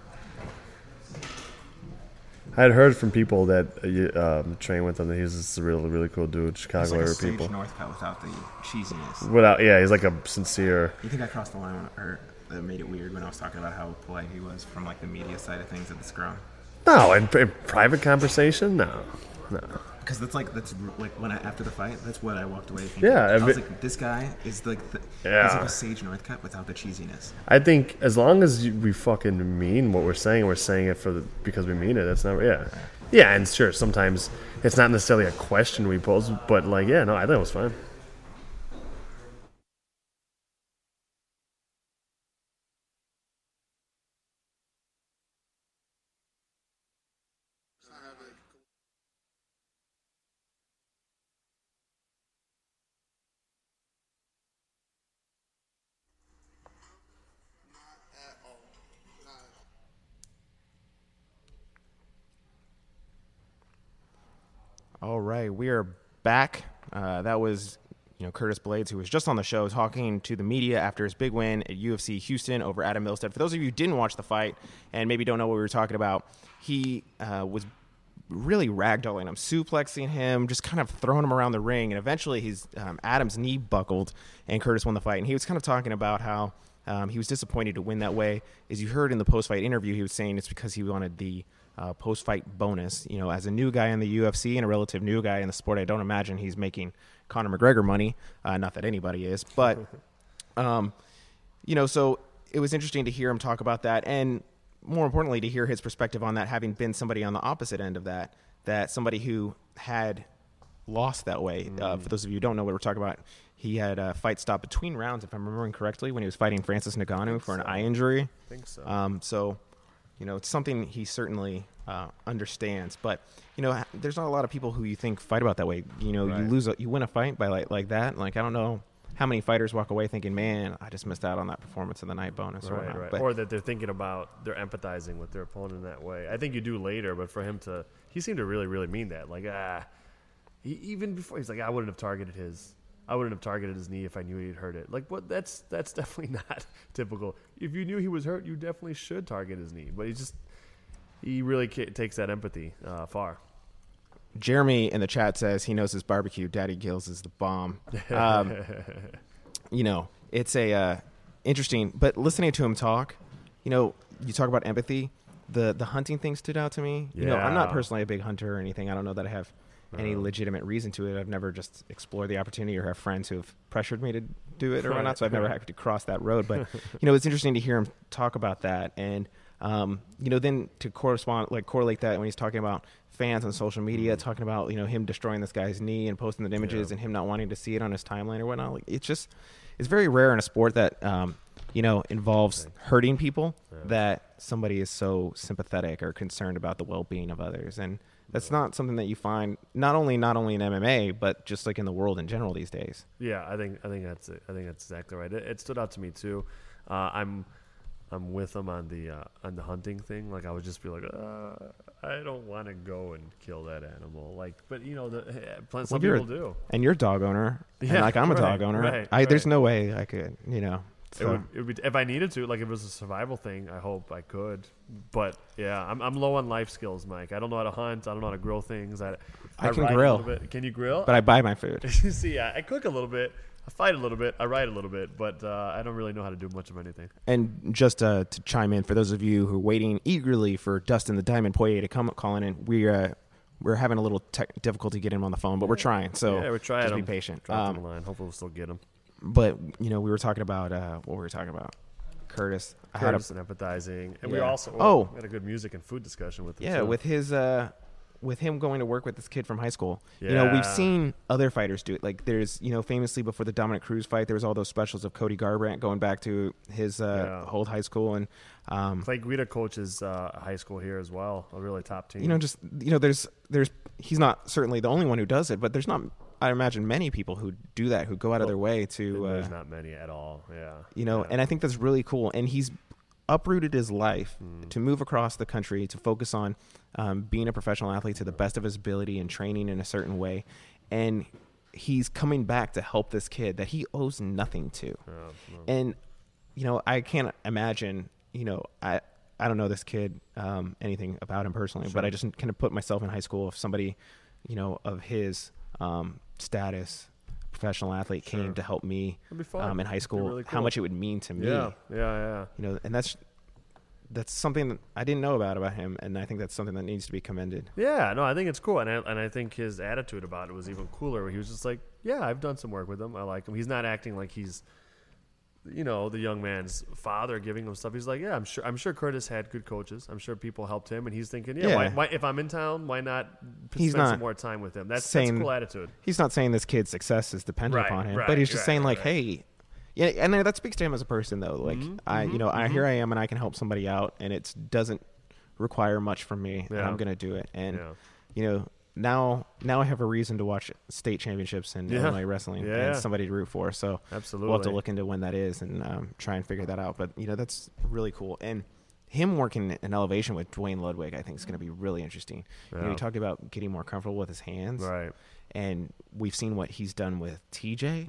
C: I had heard from people that train with him that he's just a really, really cool dude. Chicago area people.
E: Northcutt without the cheesiness.
C: Yeah, he's like a sincere.
E: You think I crossed the line, or that made it weird when I was talking about how polite he was from like the media side of things at the scrum?
C: No, in private conversation, no.
E: Because that's like when after the fight, that's what I walked away thinking.
C: Yeah,
E: I was like, this guy is like he's like a Sage Northcutt without the cheesiness.
C: I think as long as we fucking mean what we're saying it because we mean it. That's not yeah, and sure sometimes it's not necessarily a question we pose, but like I thought it was fine.
A: All right, we are back. That was, Curtis Blades, who was just on the show talking to the media after his big win at UFC Houston over Adam Milstead. For those of you who didn't watch the fight and maybe don't know what we were talking about, he was really ragdolling him, suplexing him, just kind of throwing him around the ring. And eventually Adam's knee buckled and Curtis won the fight. And he was kind of talking about how he was disappointed to win that way. As you heard in the post-fight interview, he was saying it's because he wanted the post-fight bonus. As a new guy in the UFC and a relative new guy in the sport, I don't imagine he's making Conor McGregor money. Not that anybody is, but so it was interesting to hear him talk about that, and more importantly, to hear his perspective on that, having been somebody on the opposite end of that somebody who had lost that way. For those of you who don't know what we're talking about, he had a fight stop between rounds, if I'm remembering correctly, when he was fighting Francis Ngannou for an eye injury.
C: I think so.
A: So it's something he certainly understands. But, there's not a lot of people who you think fight about that way.
C: Right.
A: You win a fight by like that. Like, I don't know how many fighters walk away thinking, man, I just missed out on that performance in the night bonus.
C: Right.
A: But,
C: or that they're they're empathizing with their opponent in that way. I think you do later, but for him he seemed to really, really mean that. Like, even before, he's like, I wouldn't have targeted his knee if I knew he'd hurt it. Like, what? That's definitely not typical. If you knew he was hurt, you definitely should target his knee. But he really takes that empathy far.
A: Jeremy in the chat says he knows his barbecue. Daddy Gills is the bomb. It's interesting. But listening to him talk, you talk about empathy. The hunting thing stood out to me.
C: Yeah.
A: I'm not personally a big hunter or anything. I don't know that I have any legitimate reason to it. I've never just explored the opportunity or have friends who have pressured me to do it or whatnot, so I've never had to cross that road. But, it's interesting to hear him talk about that. And, then to correlate that when he's talking about fans on social media, talking about, him destroying this guy's knee and posting the images and him not wanting to see it on his timeline or whatnot. Like, it's very rare in a sport that, involves hurting people that somebody is so sympathetic or concerned about the well-being of others. And that's not something that you find not only in MMA, but just like in the world in general these days.
C: Yeah, I think that's it. I think that's exactly right. It stood out to me too. I'm with him on the hunting thing. Like, I would just be like, I don't want to go and kill that animal. Like, but some people do.
A: And you're a dog owner.
C: Yeah,
A: and like I'm a dog owner.
C: Right.
A: There's no way I could, So,
C: It would be, if I needed to, like if it was a survival thing, I hope I could. But yeah, I'm low on life skills, Mike. I don't know how to hunt. I don't know how to grill things. I
A: can
C: ride
A: grill.
C: a little bit. Can you grill?
A: but I buy my food.
C: See, I cook a little bit. I fight a little bit. I ride a little bit, but I don't really know how to do much of anything.
A: And just to chime in, for those of you who are waiting eagerly for Dustin the Diamond Poirier to come calling in, we're having a little difficulty getting him on the phone, but we're trying. So
C: Yeah, we're trying.
A: just be patient.
C: Drop him the line. Hopefully, we'll still get him.
A: But we were talking about what were we talking about? Curtis.
C: Curtis and empathizing, and we
A: Yeah.
C: also had a good music and food discussion with him.
A: Yeah,
C: too.
A: with his with him going to work with this kid from high school. We've
C: Yeah.
A: seen other fighters do it. Like there's famously before the Dominic Cruz fight, there was all those specials of Cody Garbrandt going back to his old high school, and
C: Clay Guida coaches high school here as well, a really top team.
A: there's he's not certainly the only one who does it, but there's not, I imagine, many people who do that, who go out of their way to
C: there's not many at all. Yeah,
A: and I think that's really cool. And he's uprooted his life to move across the country to focus on being a professional athlete to the best of his ability and training in a certain way. And he's coming back to help this kid that he owes nothing to. And, I can't imagine, I don't know this kid, anything about him personally, but I just kind of put myself in high school. If somebody, of his status, professional athlete, came to help me in high school,
C: really cool.
A: how much it would mean to me.
C: Yeah.
A: And that's something that I didn't know about him, and I think that's something that needs to be commended.
C: Yeah, no, I think it's cool, and I think his attitude about it was even cooler. Where he was just like, "Yeah, I've done some work with him. I like him." He's not acting like he's, the young man's father giving him stuff. He's like, "Yeah, I'm sure Curtis had good coaches. I'm sure people helped him." And he's thinking, why if I'm in town, why not spend some more time with him? That's a cool attitude.
A: He's not saying this kid's success is dependent upon him, but he's just saying hey. Yeah, and that speaks to him as a person, though. Like, here I am, and I can help somebody out, and it doesn't require much from me, and I'm going to do it. And now I have a reason to watch state championships in Illinois wrestling and somebody to root for. So
C: absolutely,
A: we'll have to look into when that is and try and figure that out. But that's really cool. And him working in elevation with Dwayne Ludwig, I think, is going to be really interesting.
C: Yeah.
A: He talked about getting more comfortable with his hands,
C: right?
A: And we've seen what he's done with TJ.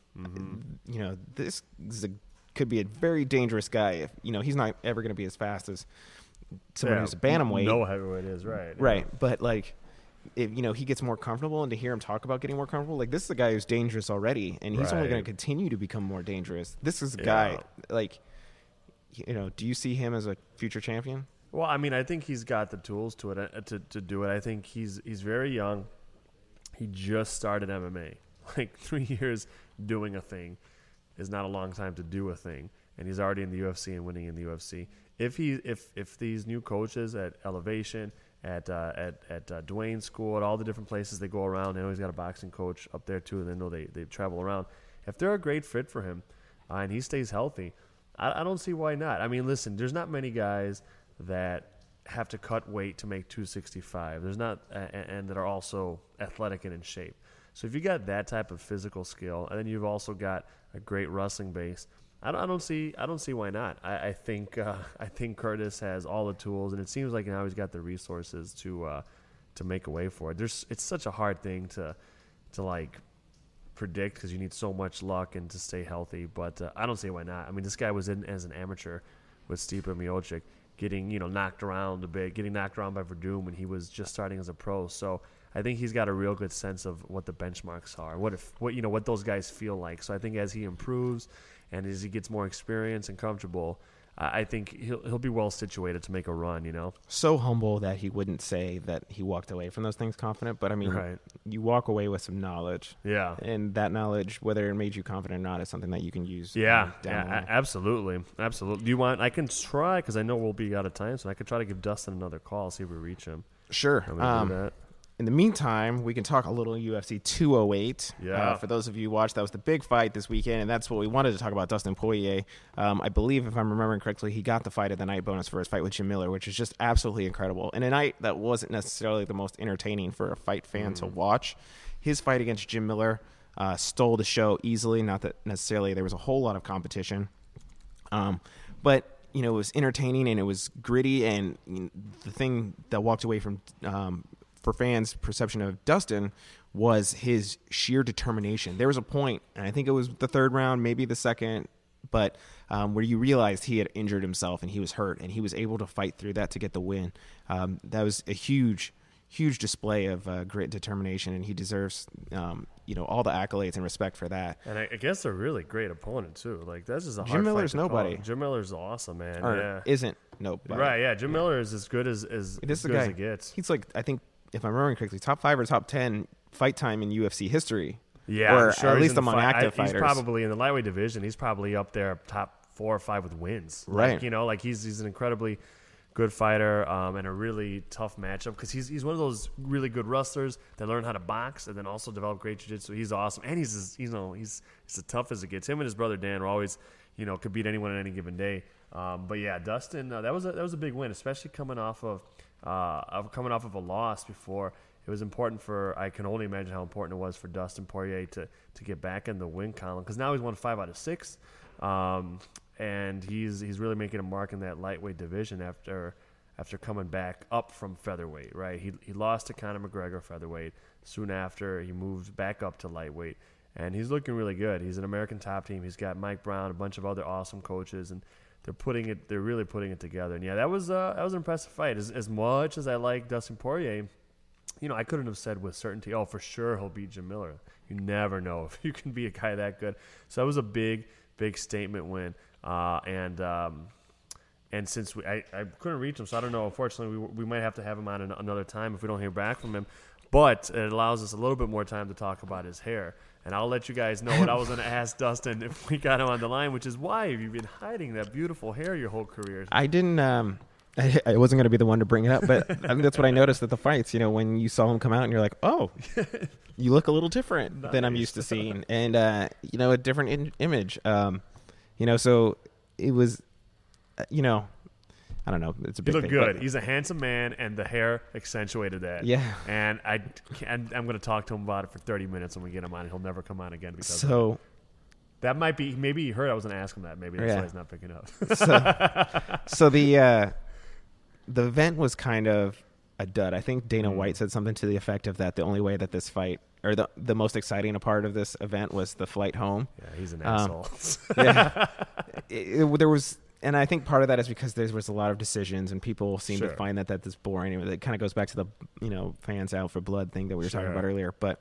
A: This could be a very dangerous guy. If he's not ever going to be as fast as somebody who's a bantamweight.
C: No heavyweight is right.
A: Right, but if he gets more comfortable, and to hear him talk about getting more comfortable, this is a guy who's dangerous already, and he's only going to continue to become more dangerous. This is a guy do you see him as a future champion?
C: Well, I mean, I think he's got the tools to it to do it. I think he's very young. He just started MMA. 3 years doing a thing is not a long time to do a thing, and he's already in the UFC and winning in the UFC. If these new coaches at Elevation, at Dwayne's school, at all the different places they go around, I know he's got a boxing coach up there too, and I know they travel around. If they're a great fit for him, and he stays healthy, I don't see why not. I mean, listen, there's not many guys that have to cut weight to make 265. There's not, and that are also athletic and in shape. So if you got that type of physical skill, and then you've also got a great wrestling base, I don't see why not. I think Curtis has all the tools, and it seems like now he's got the resources to make a way for it. It's such a hard thing to predict because you need so much luck and to stay healthy, but I don't see why not. I mean, this guy was in as an amateur with Stipe Miocic, getting knocked around a bit, getting knocked around by Verdum when he was just starting as a pro. So I think he's got a real good sense of what the benchmarks are, what those guys feel like. So I think as he improves and as he gets more experience and comfortable, I think he'll be well situated to make a run.
A: So humble that he wouldn't say that he walked away from those things confident, but I mean, you walk away with some knowledge. Yeah, and that knowledge, whether it made you confident or not, is something that you can use.
C: Yeah, absolutely. Do you want? I can try because I know we'll be out of time, so I could try to give Dustin another call, see if we reach him.
A: Sure. In the meantime, we can talk a little UFC 208.
C: Yeah.
A: For those of you who watched, that was the big fight this weekend, and that's what we wanted to talk about, Dustin Poirier. I believe, if I'm remembering correctly, he got the fight at the night bonus for his fight with Jim Miller, which is just absolutely incredible. And a night that wasn't necessarily the most entertaining for a fight fan to watch. His fight against Jim Miller stole the show easily. Not that necessarily there was a whole lot of competition. But it was entertaining and it was gritty. And the thing that walked away from for fans' perception of Dustin was his sheer determination. There was a point, and I think it was the third round, maybe the second, but where you realized he had injured himself and he was hurt, and he was able to fight through that to get the win. That was a huge display of grit, determination, and he deserves all the accolades and respect for that.
C: And I guess a really great opponent too. Like that's just a hard
A: Jim Miller's
C: fight to
A: nobody.
C: call. Jim Miller's awesome, man.
A: Or
C: yeah,
A: isn't nobody.
C: right. Yeah, Jim Miller is as good as
A: This
C: good
A: is a
C: as
A: guy.
C: it gets.
A: He's like, I think, if I'm remembering correctly, top 5 or top 10 fight time in UFC history.
C: Yeah,
A: or
C: I'm sure
A: at
C: he's
A: least
C: in the
A: among active
C: He's
A: fighters.
C: probably in the lightweight division. He's probably up there top 4 or 5 with wins.
A: Right.
C: Like, he's an incredibly good fighter and a really tough matchup because he's one of those really good wrestlers that learn how to box and then also develop great jiu-jitsu. He's awesome, and he's as tough as it gets. Him and his brother Dan were always could beat anyone on any given day. But yeah, Dustin, that was a big win, especially coming off of a loss before. It was important I can only imagine how important it was for Dustin Poirier to get back in the win column because now he's won 5 out of 6. And he's really making a mark in that lightweight division after coming back up from featherweight, right? He lost to Conor McGregor featherweight. Soon after, he moved back up to lightweight, and he's looking really good. He's an American top team. He's got Mike Brown, a bunch of other awesome coaches, and they're really putting it together. And yeah, that was an impressive fight. As much as I like Dustin Poirier, I couldn't have said with certainty, oh, for sure he'll beat Jim Miller. You never know if you can beat a guy that good. So that was a big statement win. And since I couldn't reach him, so I don't know. Unfortunately, we might have to have him on another time if we don't hear back from him. But it allows us a little bit more time to talk about his hair. And I'll let you guys know what I was going to ask Dustin if we got him on the line, which is why have you been hiding that beautiful hair your whole career?
A: I didn't. I wasn't going to be the one to bring it up, but I think that's what I noticed at the fights. When you saw him come out, and you're like, "Oh, you look a little different than I'm used to seeing," and a different image. So it was, I don't know. It's a big
C: He looked
A: thing,
C: good.
A: but
C: He's a handsome man, and the hair accentuated that.
A: Yeah.
C: And I'm going to talk to him about it for 30 minutes when we get him on. He'll never come on again because of
A: so.
C: that might be. Maybe he heard I was going to ask him that. Maybe that's why he's not picking up.
A: So the event was kind of a dud. I think Dana White said something to the effect of that the only way that this fight, or the most exciting part of this event, was the flight home.
C: Yeah, he's an asshole.
A: Yeah. There was, and I think part of that is because there was a lot of decisions, and people seem to find that that's boring. It kind of goes back to the fans out for blood thing that we were talking about earlier. But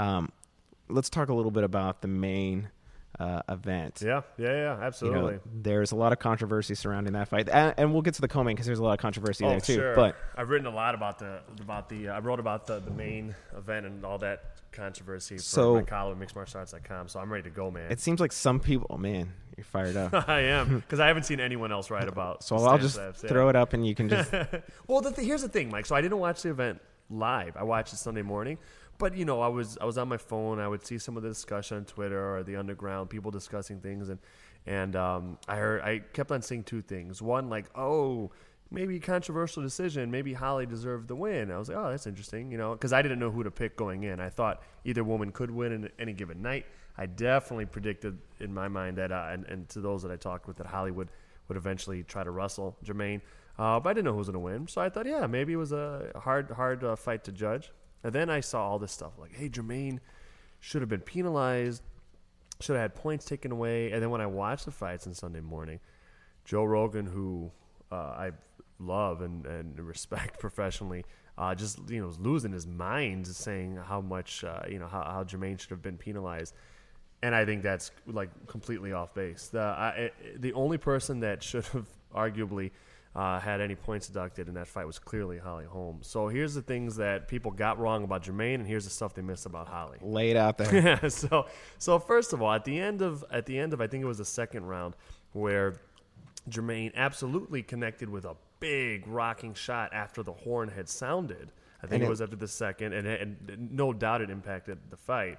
A: let's talk a little bit about the main event.
C: Yeah, absolutely.
A: There's a lot of controversy surrounding that fight, and we'll get to the co-main because there's a lot of controversy there too.
C: Sure.
A: But
C: I've written a lot about I wrote about the main event and all that controversy for my column at mixedmartialarts.com. So I'm ready to go, man.
A: it seems like some people, you're fired up.
C: I am because I haven't seen anyone else write about.
A: So I'll just throw it up, and you can just.
C: Well, here's the thing, Mike. So I didn't watch the event live. I watched it Sunday morning. But I was on my phone. I would see some of the discussion on Twitter or the underground, people discussing things, and I kept on seeing 2 things. One, like, oh, maybe controversial decision, maybe Holly deserved the win. I was like, oh, that's interesting, because I didn't know who to pick going in. I thought either woman could win in any given night. I definitely predicted in my mind that, and to those that I talked with, that Holly would eventually try to wrestle Jermaine. But I didn't know who was going to win, so I thought, yeah, maybe it was a hard fight to judge. And then I saw all this stuff like, hey, Jermaine should have been penalized, should have had points taken away. And then when I watched the fights on Sunday morning, Joe Rogan, who I love and respect professionally, just was losing his mind, saying how much how Jermaine should have been penalized. And I think that's like completely off base. The only person that should have arguably had any points deducted in that fight was clearly Holly Holm. So here's the things that people got wrong about Jermaine, and here's the stuff they missed about Holly.
A: Lay it out there.
C: Yeah. So first of all, at the end of I think it was the second round, where Jermaine absolutely connected with a big rocking shot after the horn had sounded. I think it was after the second, and no doubt it impacted the fight.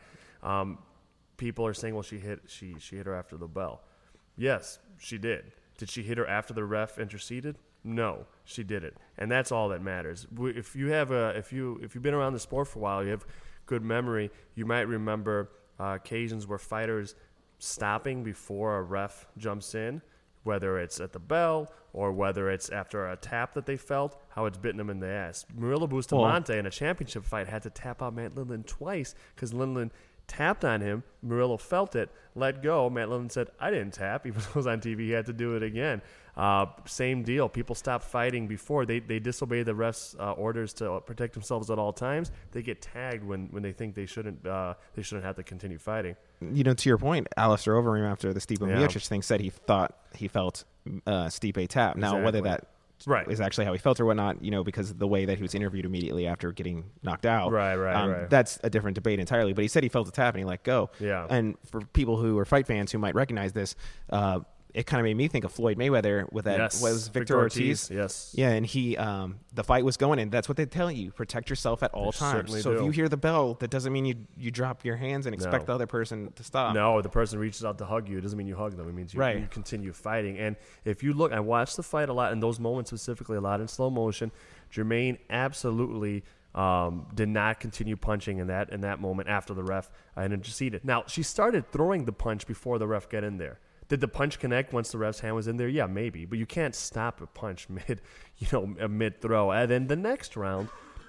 C: People are saying, well, she hit her after the bell. Yes, she did. Did she hit her after the ref interceded? No, she didn't, and that's all that matters. If you've been around the sport for a while, you have good memory. You might remember occasions where fighters stopping before a ref jumps in, whether it's at the bell or whether it's after a tap that they felt, how it's bitten them in the ass. Murilo Bustamante in a championship fight had to tap out Matt Lindland twice because Lindland tapped on him. Murillo felt it, let go. Matt Lindland said, I didn't tap. Even though it was on TV, he had to do it again. Same deal. People stop fighting before. They disobey the refs' orders to protect themselves at all times. They get tagged when they think they shouldn't have to continue fighting.
E: To your point, Alistair Overeem after the Stipe Miocic thing said he thought he felt Stipe tap. Now, whether that is actually how he felt or whatnot, because of the way that he was interviewed immediately after getting knocked out.
C: Right.
E: That's a different debate entirely. But he said he felt a tap and he let go.
C: Yeah.
E: And for people who are fight fans who might recognize this, it kind of made me think of Floyd Mayweather with that.
C: Yes.
E: What was Victor Ortiz?
C: Yes.
E: Yeah, and he, the fight was going, and that's what they tell you: protect yourself at all times. So if you hear the bell, that doesn't mean you drop your hands and expect the other person to stop.
C: No, the person reaches out to hug you. It doesn't mean you hug them. It means you continue fighting. And if you look, I watched the fight a lot, in those moments specifically, a lot in slow motion. Jermaine absolutely did not continue punching in that moment after the ref interceded. Now, she started throwing the punch before the ref got in there. Did the punch connect once the ref's hand was in there? Yeah, maybe, but you can't stop a punch mid throw. And then the next round,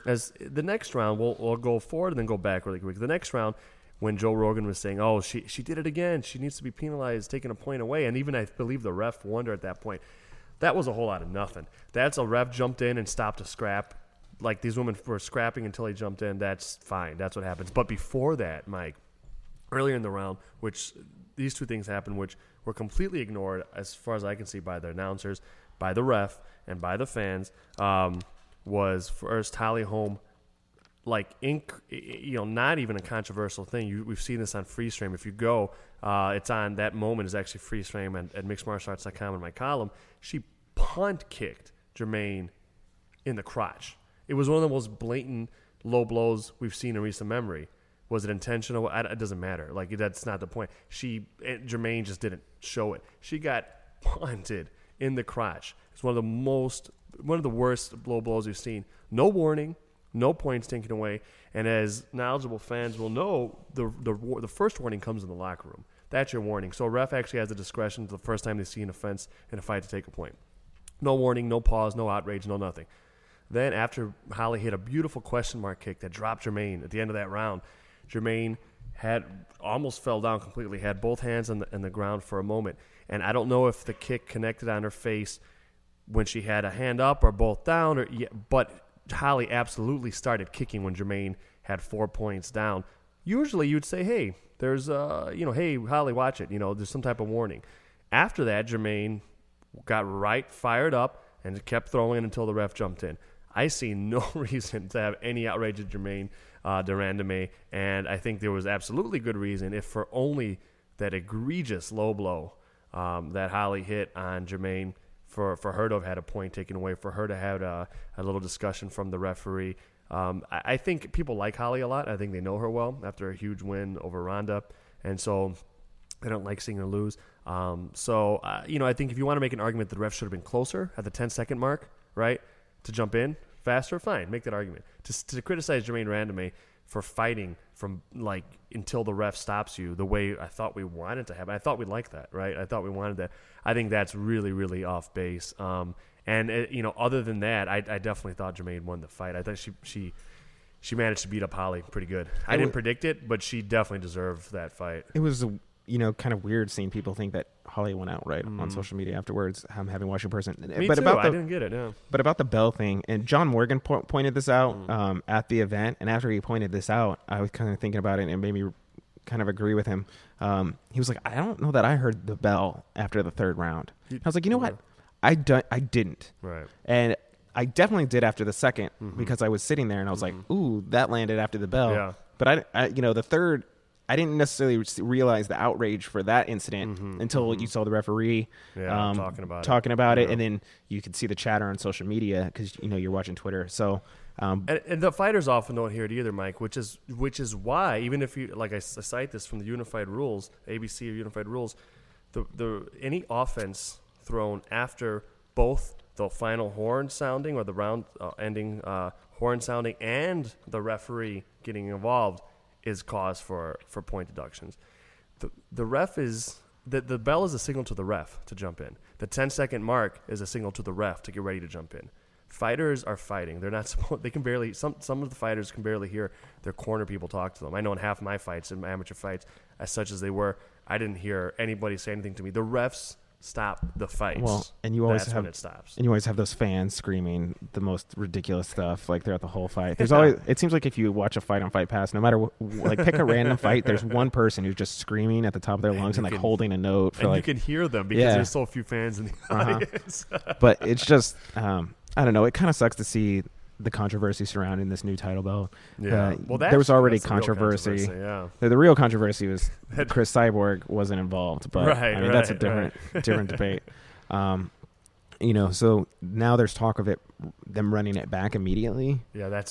C: we'll go forward and then go back really quick. The next round, when Joe Rogan was saying, "Oh, she did it again. She needs to be penalized, taking a point away," and even I believe the ref wondered at that point. That was a whole lot of nothing. That's a ref jumped in and stopped a scrap. Like these women were scrapping until he jumped in. That's fine. That's what happens. But before that, Mike, earlier in the round, which these two things happened, which were completely ignored as far as I can see by the announcers, by the ref, and by the fans, was first Holly Holm, not even a controversial thing. We've seen this on Freeze Frame. If you go, it's on, that moment is actually Freeze Frame at mixedmartialarts.com in my column. She punt kicked Jermaine in the crotch. It was one of the most blatant low blows we've seen in recent memory. Was it intentional? It doesn't matter. That's not the point. Jermaine just didn't show it. She got punted in the crotch. It's one of the worst low blows we've seen. No warning, no points taken away. And as knowledgeable fans will know, the first warning comes in the locker room. That's your warning. So a ref actually has the discretion the first time they see an offense in a fight to take a point. No warning, no pause, no outrage, no nothing. Then after Holly hit a beautiful question mark kick that dropped Jermaine at the end of that round, Jermaine had almost fell down completely, had both hands on the ground for a moment. And I don't know if the kick connected on her face when she had a hand up or both down, but Holly absolutely started kicking when Jermaine had 4 points down. Usually you'd say, hey, there's, hey, Holly, watch it. There's some type of warning. After that, Jermaine got fired up and kept throwing until the ref jumped in. I see no reason to have any outrage at Jermaine de Randamie, and I think there was absolutely good reason, if for only that egregious low blow that Holly hit on Jermaine, for her to have had a point taken away, for her to have a little discussion from the referee. I think people like Holly a lot. I think they know her well after a huge win over Ronda, and so they don't like seeing her lose. I think if you want to make an argument that the ref should have been closer at the 10-second mark, right, to jump in faster, fine, make that argument. To criticize Jermaine Randamie for fighting from until the ref stops you the way I thought we wanted to happen. I thought we'd like that, right? I thought we wanted that. I think that's really, really off base. Other than that, I definitely thought Jermaine won the fight. I thought she managed to beat up Holly pretty good. I didn't predict it, but she definitely deserved that fight.
E: It was kind of weird seeing people think that Holly went out on social media afterwards. I'm having watched in person.
C: Me too. I didn't get it. Yeah.
E: But about the bell thing, and John Morgan pointed this out at the event, and after he pointed this out, I was kind of thinking about it and it made me kind of agree with him. He was like, I don't know that I heard the bell after the third round. I was like, you know what? I didn't.
C: Right.
E: And I definitely did after the second because I was sitting there and I was like, ooh, that landed after the bell.
C: Yeah.
E: But the third, I didn't necessarily realize the outrage for that incident until you saw the referee talking about it, and then you could see the chatter on social media because you're watching Twitter. So,
C: and the fighters often don't hear it either, Mike. Which is why, even if you I cite this from the Unified Rules, ABC or Unified Rules, the any offense thrown after both the final horn sounding or the round ending horn sounding and the referee getting involved is cause for point deductions. The ref is the bell is a signal to the ref to jump in. The 10-second mark is a signal to the ref to get ready to jump in. fighters are fighting. They're not supposed. They can barely. Some of the fighters can barely hear their corner people talk to them. I know in half my fights, in my amateur fights, as such as they were, I didn't hear anybody say anything to me. The refs stop the fights.
E: Well, and you always
C: That's
E: have
C: when it stops.
E: And you always have those fans screaming the most ridiculous stuff like throughout the whole fight. There's always. It seems like if you watch a fight on Fight Pass, no matter like pick a random fight, there's one person who's just screaming at the top of their lungs and like holding a note for
C: And
E: like.
C: you can hear them because there's so few fans in the audience.
E: But it's just I don't know. It kind of sucks to see the controversy surrounding this new title belt.
C: Yeah. Well,
E: there was already
C: that's the real
E: controversy.
C: Yeah.
E: The real controversy was Chris Cyborg wasn't involved, but
C: Right,
E: I mean that's a
C: right,
E: different debate. So now there's talk of them running it back immediately.
C: Yeah, that's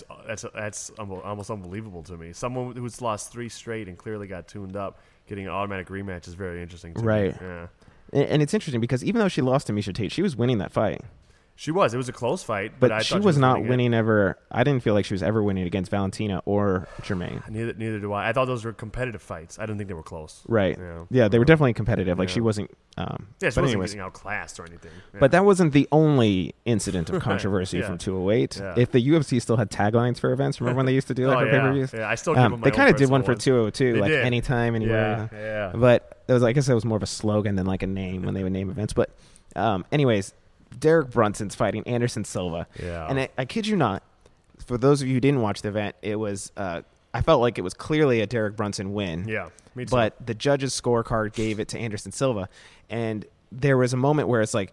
C: almost unbelievable to me. Someone who's lost 3 straight and clearly got tuned up, getting an automatic rematch is very interesting to me.
E: Right.
C: Yeah.
E: And it's interesting because even though she lost to Miesha Tate, she was winning that fight.
C: She was. It was a close fight,
E: But
C: I
E: she
C: thought
E: was not
C: it.
E: winning ever. I didn't feel like she was ever winning against Valentina or Germaine.
C: Neither do I. I thought those were competitive fights. I didn't think they were close.
E: Right.
C: Yeah.
E: Yeah, they were definitely competitive. Like
C: Yeah.
E: she wasn't.
C: Yeah, she
E: but
C: wasn't
E: anyways,
C: getting outclassed or anything. Yeah.
E: but that wasn't the only incident of controversy
C: Yeah.
E: from 208.
C: Yeah.
E: If the UFC still had taglines for events, remember when they used to do that for
C: yeah.
E: pay-per-views?
C: Yeah, I still give them my
E: They
C: own
E: kind of did one
C: personal
E: for
C: ones.
E: 202,
C: They
E: like
C: did.
E: anytime, anywhere.
C: Yeah.
E: But it was, I guess, it was more of a slogan than like a name when they would name events. But, anyways, Derek Brunson's fighting Anderson Silva,
C: Yeah.
E: and I kid you not, for those of you who didn't watch the event, it was I felt like it was clearly a Derek Brunson win.
C: Yeah, me too.
E: But the judges' scorecard gave it to Anderson Silva, and there was a moment where it's like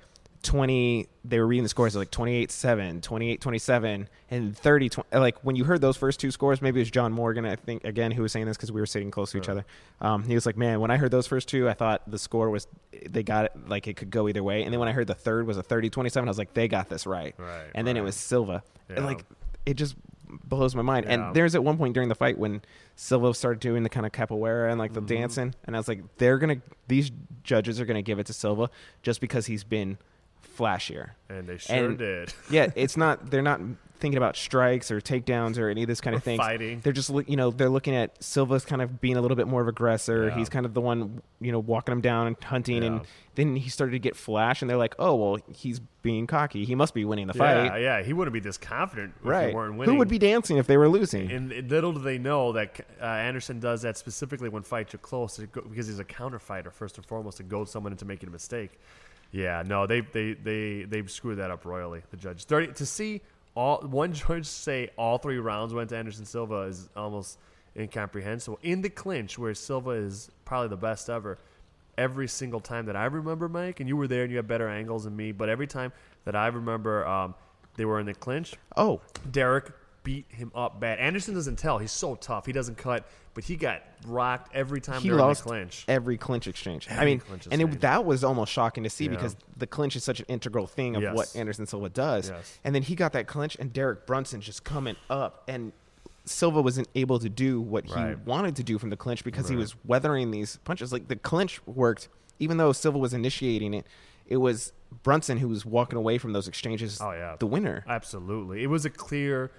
E: 20. They were reading the scores like 28-7, 28-27, and 30-20. Like when you heard those first two scores, maybe it was John Morgan, I think, again, who was saying this because we were sitting close to each other. He was like, "Man, when I heard those first two, I thought the score was they got it like it could go either way." And then when I heard the third was a 30-27, I was like, "They got this right." And then it was Silva.
C: Yeah.
E: And like it just blows my mind.
C: Yeah.
E: And there's at one point during the fight when Silva started doing the kind of capoeira and like the dancing, and I was like, these judges are gonna give it to Silva just because he's been flashier.
C: And they sure did.
E: Yeah, it's not. They're not thinking about strikes or takedowns or any of this kind of thing.
C: Fighting.
E: They're just they're looking at Silva's kind of being a little bit more of aggressor.
C: Yeah.
E: He's kind of the one walking him down and hunting,
C: Yeah.
E: and then he started to get flash, and they're like, oh well, he's being cocky. He must be winning the fight.
C: Yeah, he wouldn't be this confident if
E: Right.
C: he weren't winning.
E: Who would be dancing if they were losing?
C: And little do they know that Anderson does that specifically when fights are close because he's a counter fighter first and foremost to goad someone into making a mistake. Yeah, no, they screwed that up royally. The judge to see one judge say all 3 rounds went to Anderson Silva is almost incomprehensible. In the clinch, where Silva is probably the best ever, every single time that I remember, Mike, and you were there and you have better angles than me, but every time that I remember they were in the clinch, Derek beat him up bad. Anderson doesn't tell. He's so tough. He doesn't cut, but he got rocked every time
E: He
C: they were in the
E: lost
C: clinch.
E: every clinch exchange.
C: clinch exchange.
E: That was almost shocking to see
C: Yeah.
E: because the clinch is such an integral thing of
C: Yes.
E: what Anderson Silva does.
C: Yes.
E: And then he got that clinch, and Derek Brunson just coming up, and Silva wasn't able to do what he
C: Right.
E: wanted to do from the clinch because he was weathering these punches. Like the clinch worked, even though Silva was initiating it. It was Brunson who was walking away from those exchanges.
C: Oh, yeah.
E: The winner.
C: Absolutely. It was a clear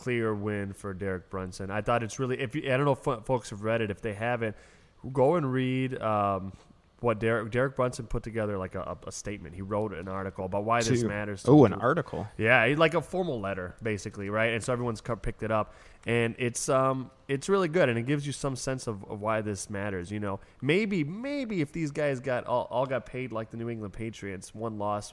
C: win for Derek Brunson. I thought it's really, I don't know if folks have read it. If they haven't, go and read what Derek Brunson put together, like a statement. He wrote an article about why this matters.
E: An article.
C: Yeah, like a formal letter, basically, right? And so everyone's picked it up, and it's really good, and it gives you some sense of why this matters. Maybe if these guys all got paid like the New England Patriots, one loss,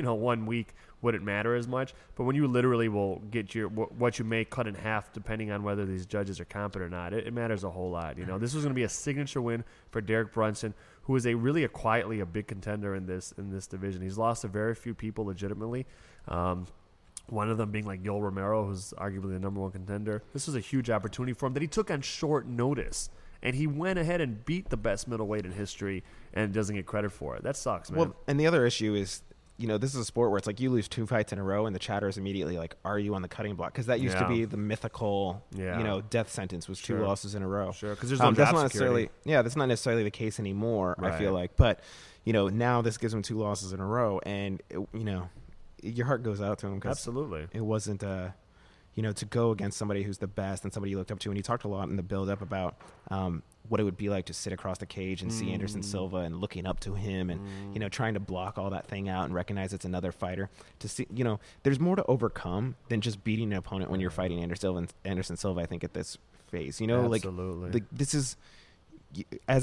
C: 1 week wouldn't matter as much. But when you literally will get what you make cut in half, depending on whether these judges are competent or not, it matters a whole lot. This was going to be a signature win for Derek Brunson, who is quietly a big contender in this division. He's lost to very few people legitimately. One of them being like Yoel Romero, who's arguably the number 1 contender. This was a huge opportunity for him that he took on short notice. And he went ahead and beat the best middleweight in history and doesn't get credit for it. That sucks, man.
E: Well, and the other issue is, this is a sport where it's like you lose 2 fights in a row and the chatter is immediately like, are you on the cutting block? Because that used to be the mythical, death sentence was 2 losses in a row.
C: Sure, because there's no
E: that's
C: job
E: not
C: security.
E: that's not necessarily the case anymore,
C: Right.
E: I feel like. But, now this gives him 2 losses in a row and, your heart goes out to him because
C: Absolutely.
E: it wasn't, to go against somebody who's the best and somebody you looked up to. And he talked a lot in the build-up about what it would be like to sit across the cage and see Anderson Silva and looking up to him and, trying to block all that thing out and recognize it's another fighter. To see, there's more to overcome than just beating an opponent when you're fighting Anderson Silva, I think, at this phase.
C: Absolutely.
E: Like this is, as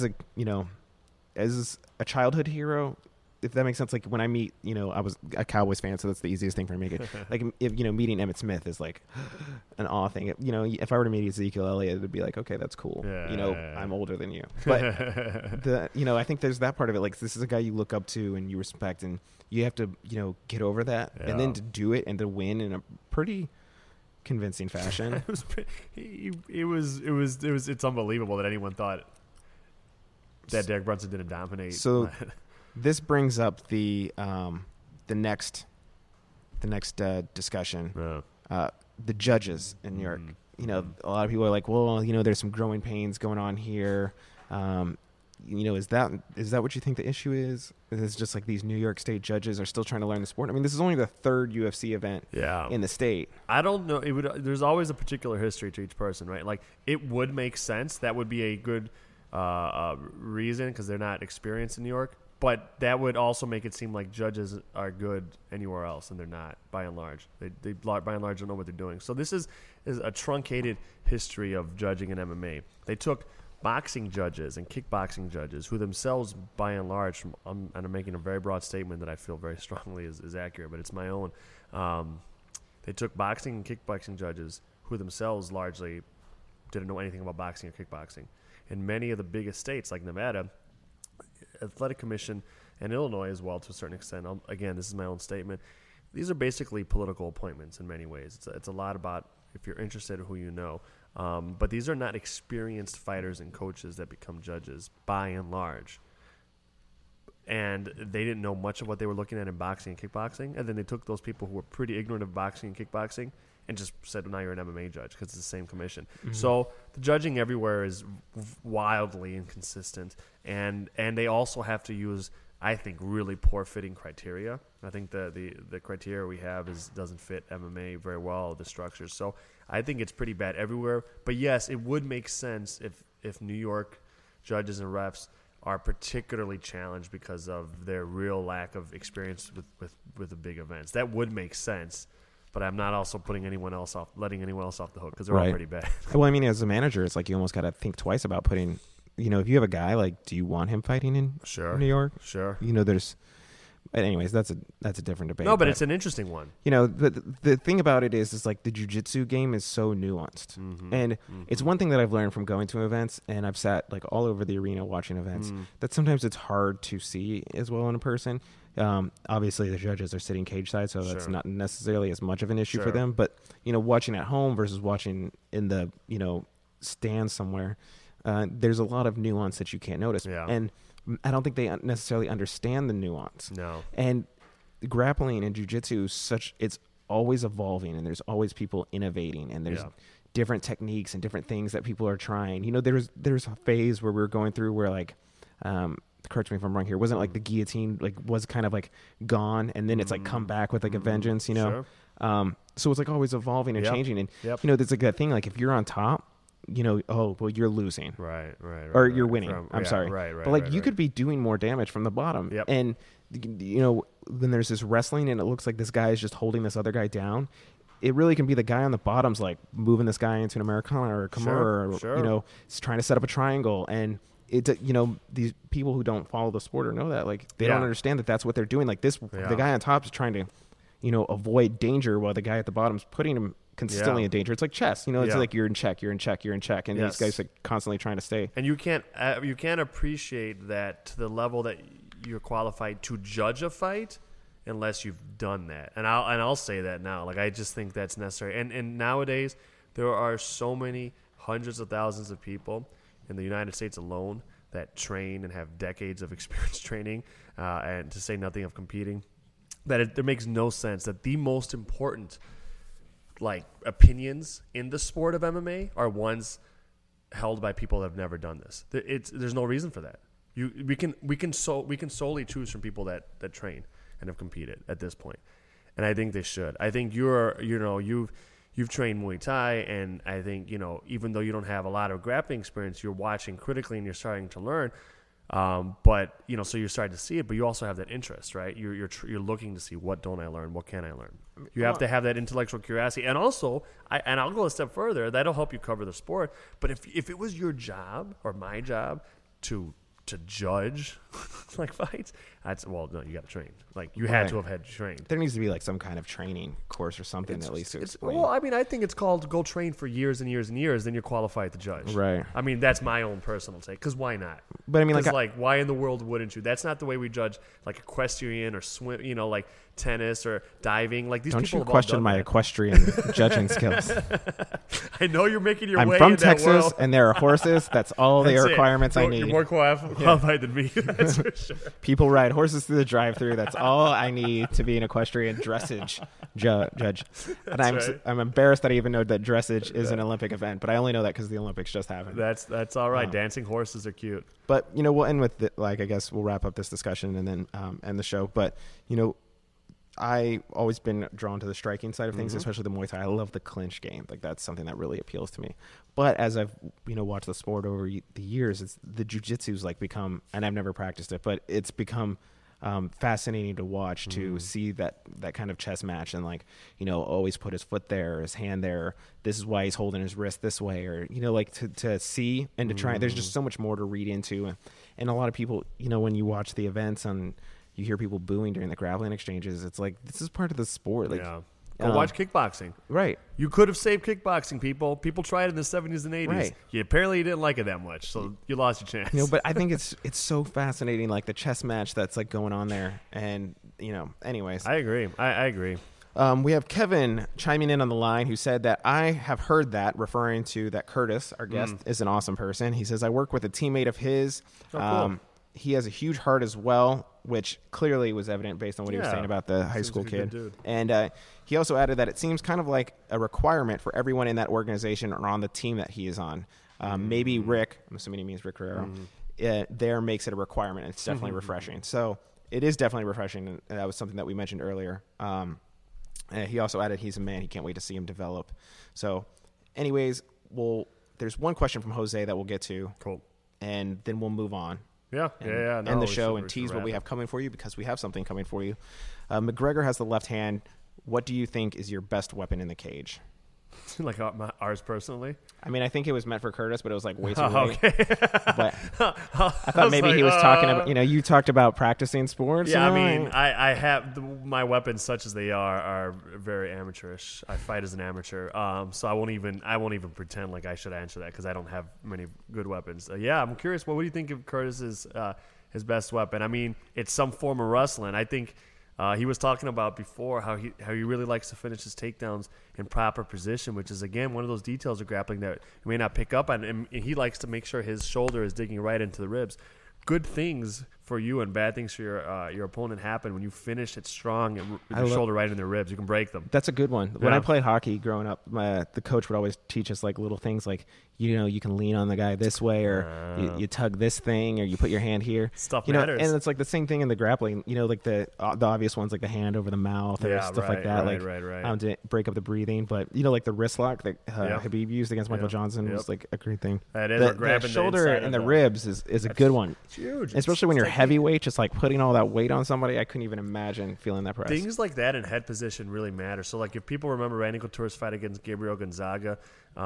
E: a childhood hero, if that makes sense. Like when I meet, I was a Cowboys fan, so that's the easiest thing for me to make it. Like, if, meeting Emmitt Smith is like an awe thing. If I were to meet Ezekiel Elliott, it would be like, okay, that's cool. I'm older than you. But I think there's that part of it. Like, this is a guy you look up to and you respect, and you have to, get over that.
F: Yeah.
E: And then to do it and to win in a pretty convincing fashion.
F: It's unbelievable that anyone thought that Derek Brunson didn't dominate.
E: So this brings up the next discussion.
F: Yeah.
E: The judges in New York. A lot of people are like, well, there's some growing pains going on here. Is that what you think the issue is? Is it just like these New York State judges are still trying to learn the sport? I mean, this is only the third UFC event in the state.
F: I don't know. There's always a particular history to each person, right? Like, it would make sense. That would be a good reason, because they're not experienced in New York. But that would also make it seem like judges are good anywhere else, and they're not, by and large. They by and large don't know what they're doing. So this is a truncated history of judging in MMA. They took boxing judges and kickboxing judges, who themselves, by and large, and I'm making a very broad statement that I feel very strongly is accurate, but it's my own. They took boxing and kickboxing judges, who themselves largely didn't know anything about boxing or kickboxing. In many of the biggest states, like Nevada, Athletic Commission, and Illinois as well, to a certain extent. Again, this is my own statement. These are basically political appointments in many ways. It's a lot about if you're interested in who you know. But these are not experienced fighters and coaches that become judges, by and large. And they didn't know much of what they were looking at in boxing and kickboxing. And then they took those people who were pretty ignorant of boxing and kickboxing and just said, well, now you're an MMA judge, because it's the same commission. Mm-hmm. So the judging everywhere is wildly inconsistent. And they also have to use, I think, really poor fitting criteria. I think the criteria we have doesn't fit MMA very well, the structures. So I think it's pretty bad everywhere. But yes, it would make sense if New York judges and refs are particularly challenged because of their real lack of experience with the big events. That would make sense. But I'm not also letting anyone else off the hook, because they're all pretty bad.
E: Well, I mean, as a manager, it's like you almost got to think twice about putting, if you have a guy, like, do you want him fighting in New York?
F: Sure.
E: But anyways, that's a different debate.
F: No, but it's an interesting one.
E: The thing about it is like the jiu-jitsu game is so nuanced.
F: Mm-hmm.
E: And it's one thing that I've learned from going to events, and I've sat like all over the arena watching events, that sometimes it's hard to see as well in a person. Obviously the judges are sitting cage side, so that's not necessarily as much of an issue for them. But, watching at home versus watching in the, stand somewhere, there's a lot of nuance that you can't notice.
F: Yeah.
E: And I don't think they necessarily understand the nuance.
F: No.
E: And grappling and jiu-jitsu it's always evolving, and there's always people innovating, and there's different techniques and different things that people are trying. There's a phase where we were going through where, like, correct me if I'm wrong here, wasn't like the guillotine was kind of like gone, and then it's like come back with like a vengeance, Sure. So it's like always evolving and changing, and there's like that thing, like if you're on top, you're losing,
F: right,
E: or you're winning. I'm sorry,
F: right.
E: But like you could be doing more damage from the bottom, and when there's this wrestling and it looks like this guy is just holding this other guy down, it really can be the guy on the bottom's like moving this guy into an Americana or a Kimura, or it's trying to set up a triangle, and these people who don't follow the sport or know that, like, they don't understand that that's what they're doing. Like the guy on top is trying to, avoid danger, while the guy at the bottom's putting him consistently in danger. It's like chess, it's like you're in check, and these guys are constantly trying to stay.
F: And you can't appreciate that to the level that you're qualified to judge a fight unless you've done that. And I'll say that now. Like, I just think that's necessary. And nowadays there are so many hundreds of thousands of people in the United States alone that train and have decades of experience training, and to say nothing of competing, that it makes no sense that the most important, like, opinions in the sport of MMA are ones held by people that have never done this. There's no reason for that. We can solely choose from people that train and have competed at this point, and I think they should. I think you've you've trained Muay Thai, and I think, even though you don't have a lot of grappling experience, you're watching critically and you're starting to learn. But so you're starting to see it, but you also have that interest, right? You're looking to see, what don't I learn? What can I learn? You have to have that intellectual curiosity, and also, I'll go a step further. That'll help you cover the sport. But if it was your job or my job to judge like fights, no, you got to train. Like you had to have had trained.
E: There needs to be like some kind of training course or something at least to explain.
F: Well, I mean, I think it's called go train for years and years and years, then you're qualified to judge.
E: Right.
F: I mean, that's my own personal take. Because why not?
E: But I mean,
F: why in the world wouldn't you? That's not the way we judge like equestrian or swim. Like tennis or diving. Like these
E: don't
F: people
E: you
F: have
E: question
F: all done
E: my
F: that.
E: equestrian judging skills?
F: I know you're making your
E: I'm
F: way
E: from
F: in
E: Texas,
F: that world.
E: and there are horses. That's all the
F: That's it.
E: requirements I need.
F: You're more qualified than me. That's for sure.
E: People ride horses through the drive-thru. That's all I need to be an equestrian dressage judge. And I'm embarrassed that I even know that dressage is an Olympic event, but I only know that because the Olympics just happened.
F: That's all right. Dancing horses are cute.
E: But we'll end with I guess we'll wrap up this discussion and then end the show. But I always been drawn to the striking side of things, especially the Muay Thai. I love the clinch game. Like that's something that really appeals to me. But as I've watched the sport over the years, it's the jiu-jitsu's like become, and I've never practiced it, but it's become fascinating to watch, to see that kind of chess match, and always put his foot there, his hand there. This is why he's holding his wrist this way, or to see and to try. There's just so much more to read into, and a lot of people, when you watch the events and you hear people booing during the grappling exchanges, it's like this is part of the sport. Like,
F: yeah. Go watch kickboxing.
E: Right.
F: You could have saved kickboxing, people. People tried it in the 70s and 80s.
E: Right.
F: Apparently you didn't like it that much, so you lost your chance.
E: But I think it's so fascinating, like the chess match that's like going on there. And, anyways.
F: I agree. I agree.
E: We have Kevin chiming in on the line who said that I have heard that, referring to that Curtis, our guest, is an awesome person. He says, I work with a teammate of his.
F: Oh, cool.
E: He has a huge heart as well, which clearly was evident based on what he was saying about the high
F: Seems
E: school
F: like a
E: kid.
F: good dude.
E: And he also added that it seems kind of like a requirement for everyone in that organization or on the team that he is on. Maybe Rick, I'm assuming he means Rick Guerrero, there makes it a requirement. It's definitely refreshing. So it is definitely refreshing, and that was something that we mentioned earlier. He also added he's a man. He can't wait to see him develop. So anyways, there's one question from Jose that we'll get to.
F: Cool.
E: And then we'll move on.
F: Yeah.
E: End the show and tease what we have coming for you, because we have something coming for you. McGregor has the left hand. What do you think is your best weapon in the cage?
F: Like ours personally?
E: I mean, I think it was meant for Curtis, but it was like way too late.
F: Okay.
E: But I thought maybe he was talking about, you talked about practicing sports.
F: Yeah, I mean, I have my weapons, such as they are very amateurish. I fight as an amateur, so I won't even pretend like I should answer that, because I don't have many good weapons. Yeah, I'm curious. What do you think of Curtis's his best weapon? I mean, it's some form of wrestling. I think he was talking about before how he really likes to finish his takedowns in proper position, which is, again, one of those details of grappling that you may not pick up on. And he likes to make sure his shoulder is digging right into the ribs. Good things for you and bad things for your opponent happen when you finish it strong and with your shoulder right in their ribs. You can break them.
E: That's a good one. When I played hockey growing up, the coach would always teach us like little things like, you can lean on the guy this way, or you tug this thing, or you put your hand here.
F: Stuff matters.
E: And it's like the same thing in the grappling. Like the obvious ones, like the hand over the mouth or stuff like that.
F: Right.
E: To break up the breathing. But like the wrist lock that Khabib used against Michael Johnson was like a great thing.
F: That is
E: the shoulder and the ribs is a good one.
F: It's huge.
E: Especially when you're heavyweight, just like putting all that weight on somebody. I couldn't even imagine feeling that press.
F: Things like that in head position really matter. So, like, if people remember Randy Couture's fight against Gabriel Gonzaga,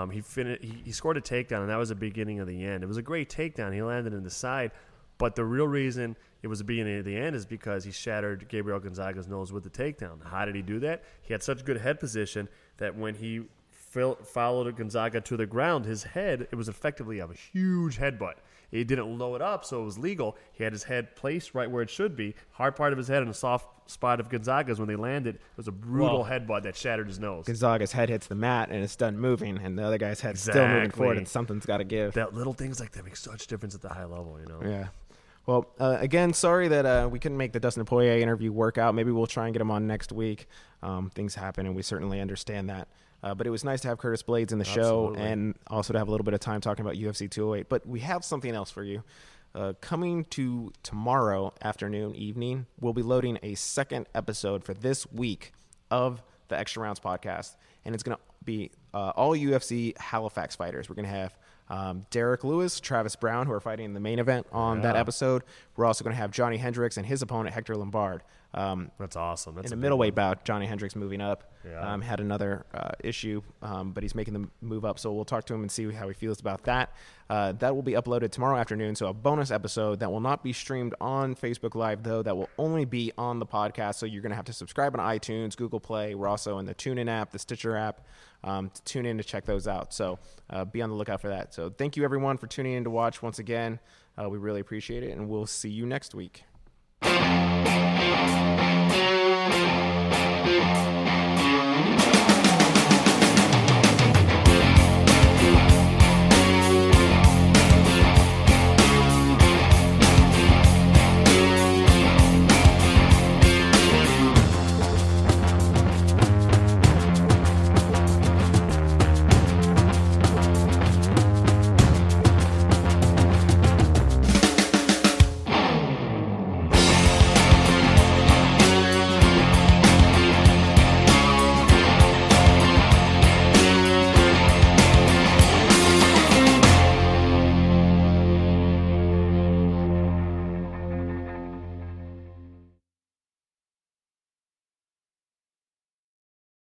F: he scored a takedown, and that was the beginning of the end. It was a great takedown. He landed in the side, but the real reason it was the beginning of the end is because he shattered Gabriel Gonzaga's nose with the takedown. How did he do that? He had such good head position that when he followed Gonzaga to the ground, his head, it was effectively a huge headbutt. He didn't load up, so it was legal. He had his head placed right where it should be. Hard part of his head and a soft spot of Gonzaga's when they landed. It was a brutal headbutt that shattered his nose.
E: Gonzaga's head hits the mat, and it's done moving, and the other guy's head's still moving forward, and something's got to give.
F: That little things like that make such difference at the high level,
E: Yeah. Well, again, sorry that we couldn't make the Dustin Poirier interview work out. Maybe we'll try and get him on next week. Things happen, and we certainly understand that. But it was nice to have Curtis Blades in the show, and also to have a little bit of time talking about UFC 208. But we have something else for you. Coming to tomorrow afternoon, evening, we'll be loading a second episode for this week of the Extra Rounds podcast. And it's going to be all UFC Halifax fighters. We're going to have Derek Lewis, Travis Brown, who are fighting in the main event on that episode. We're also going to have Johnny Hendricks and his opponent, Hector Lombard.
F: That's awesome. That's
E: in
F: a
E: the
F: big
E: middleweight
F: one.
E: bout, Johnny Hendricks moving up.
F: Yeah.
E: Had another issue, but he's making the move up. So we'll talk to him and see how he feels about that. That will be uploaded tomorrow afternoon. So a bonus episode that will not be streamed on Facebook Live, though. That will only be on the podcast. So you're going to have to subscribe on iTunes, Google Play. We're also in the TuneIn app, the Stitcher app, to tune in to check those out. So be on the lookout for that. So thank you, everyone, for tuning in to watch once again. We really appreciate it, and we'll see you next week.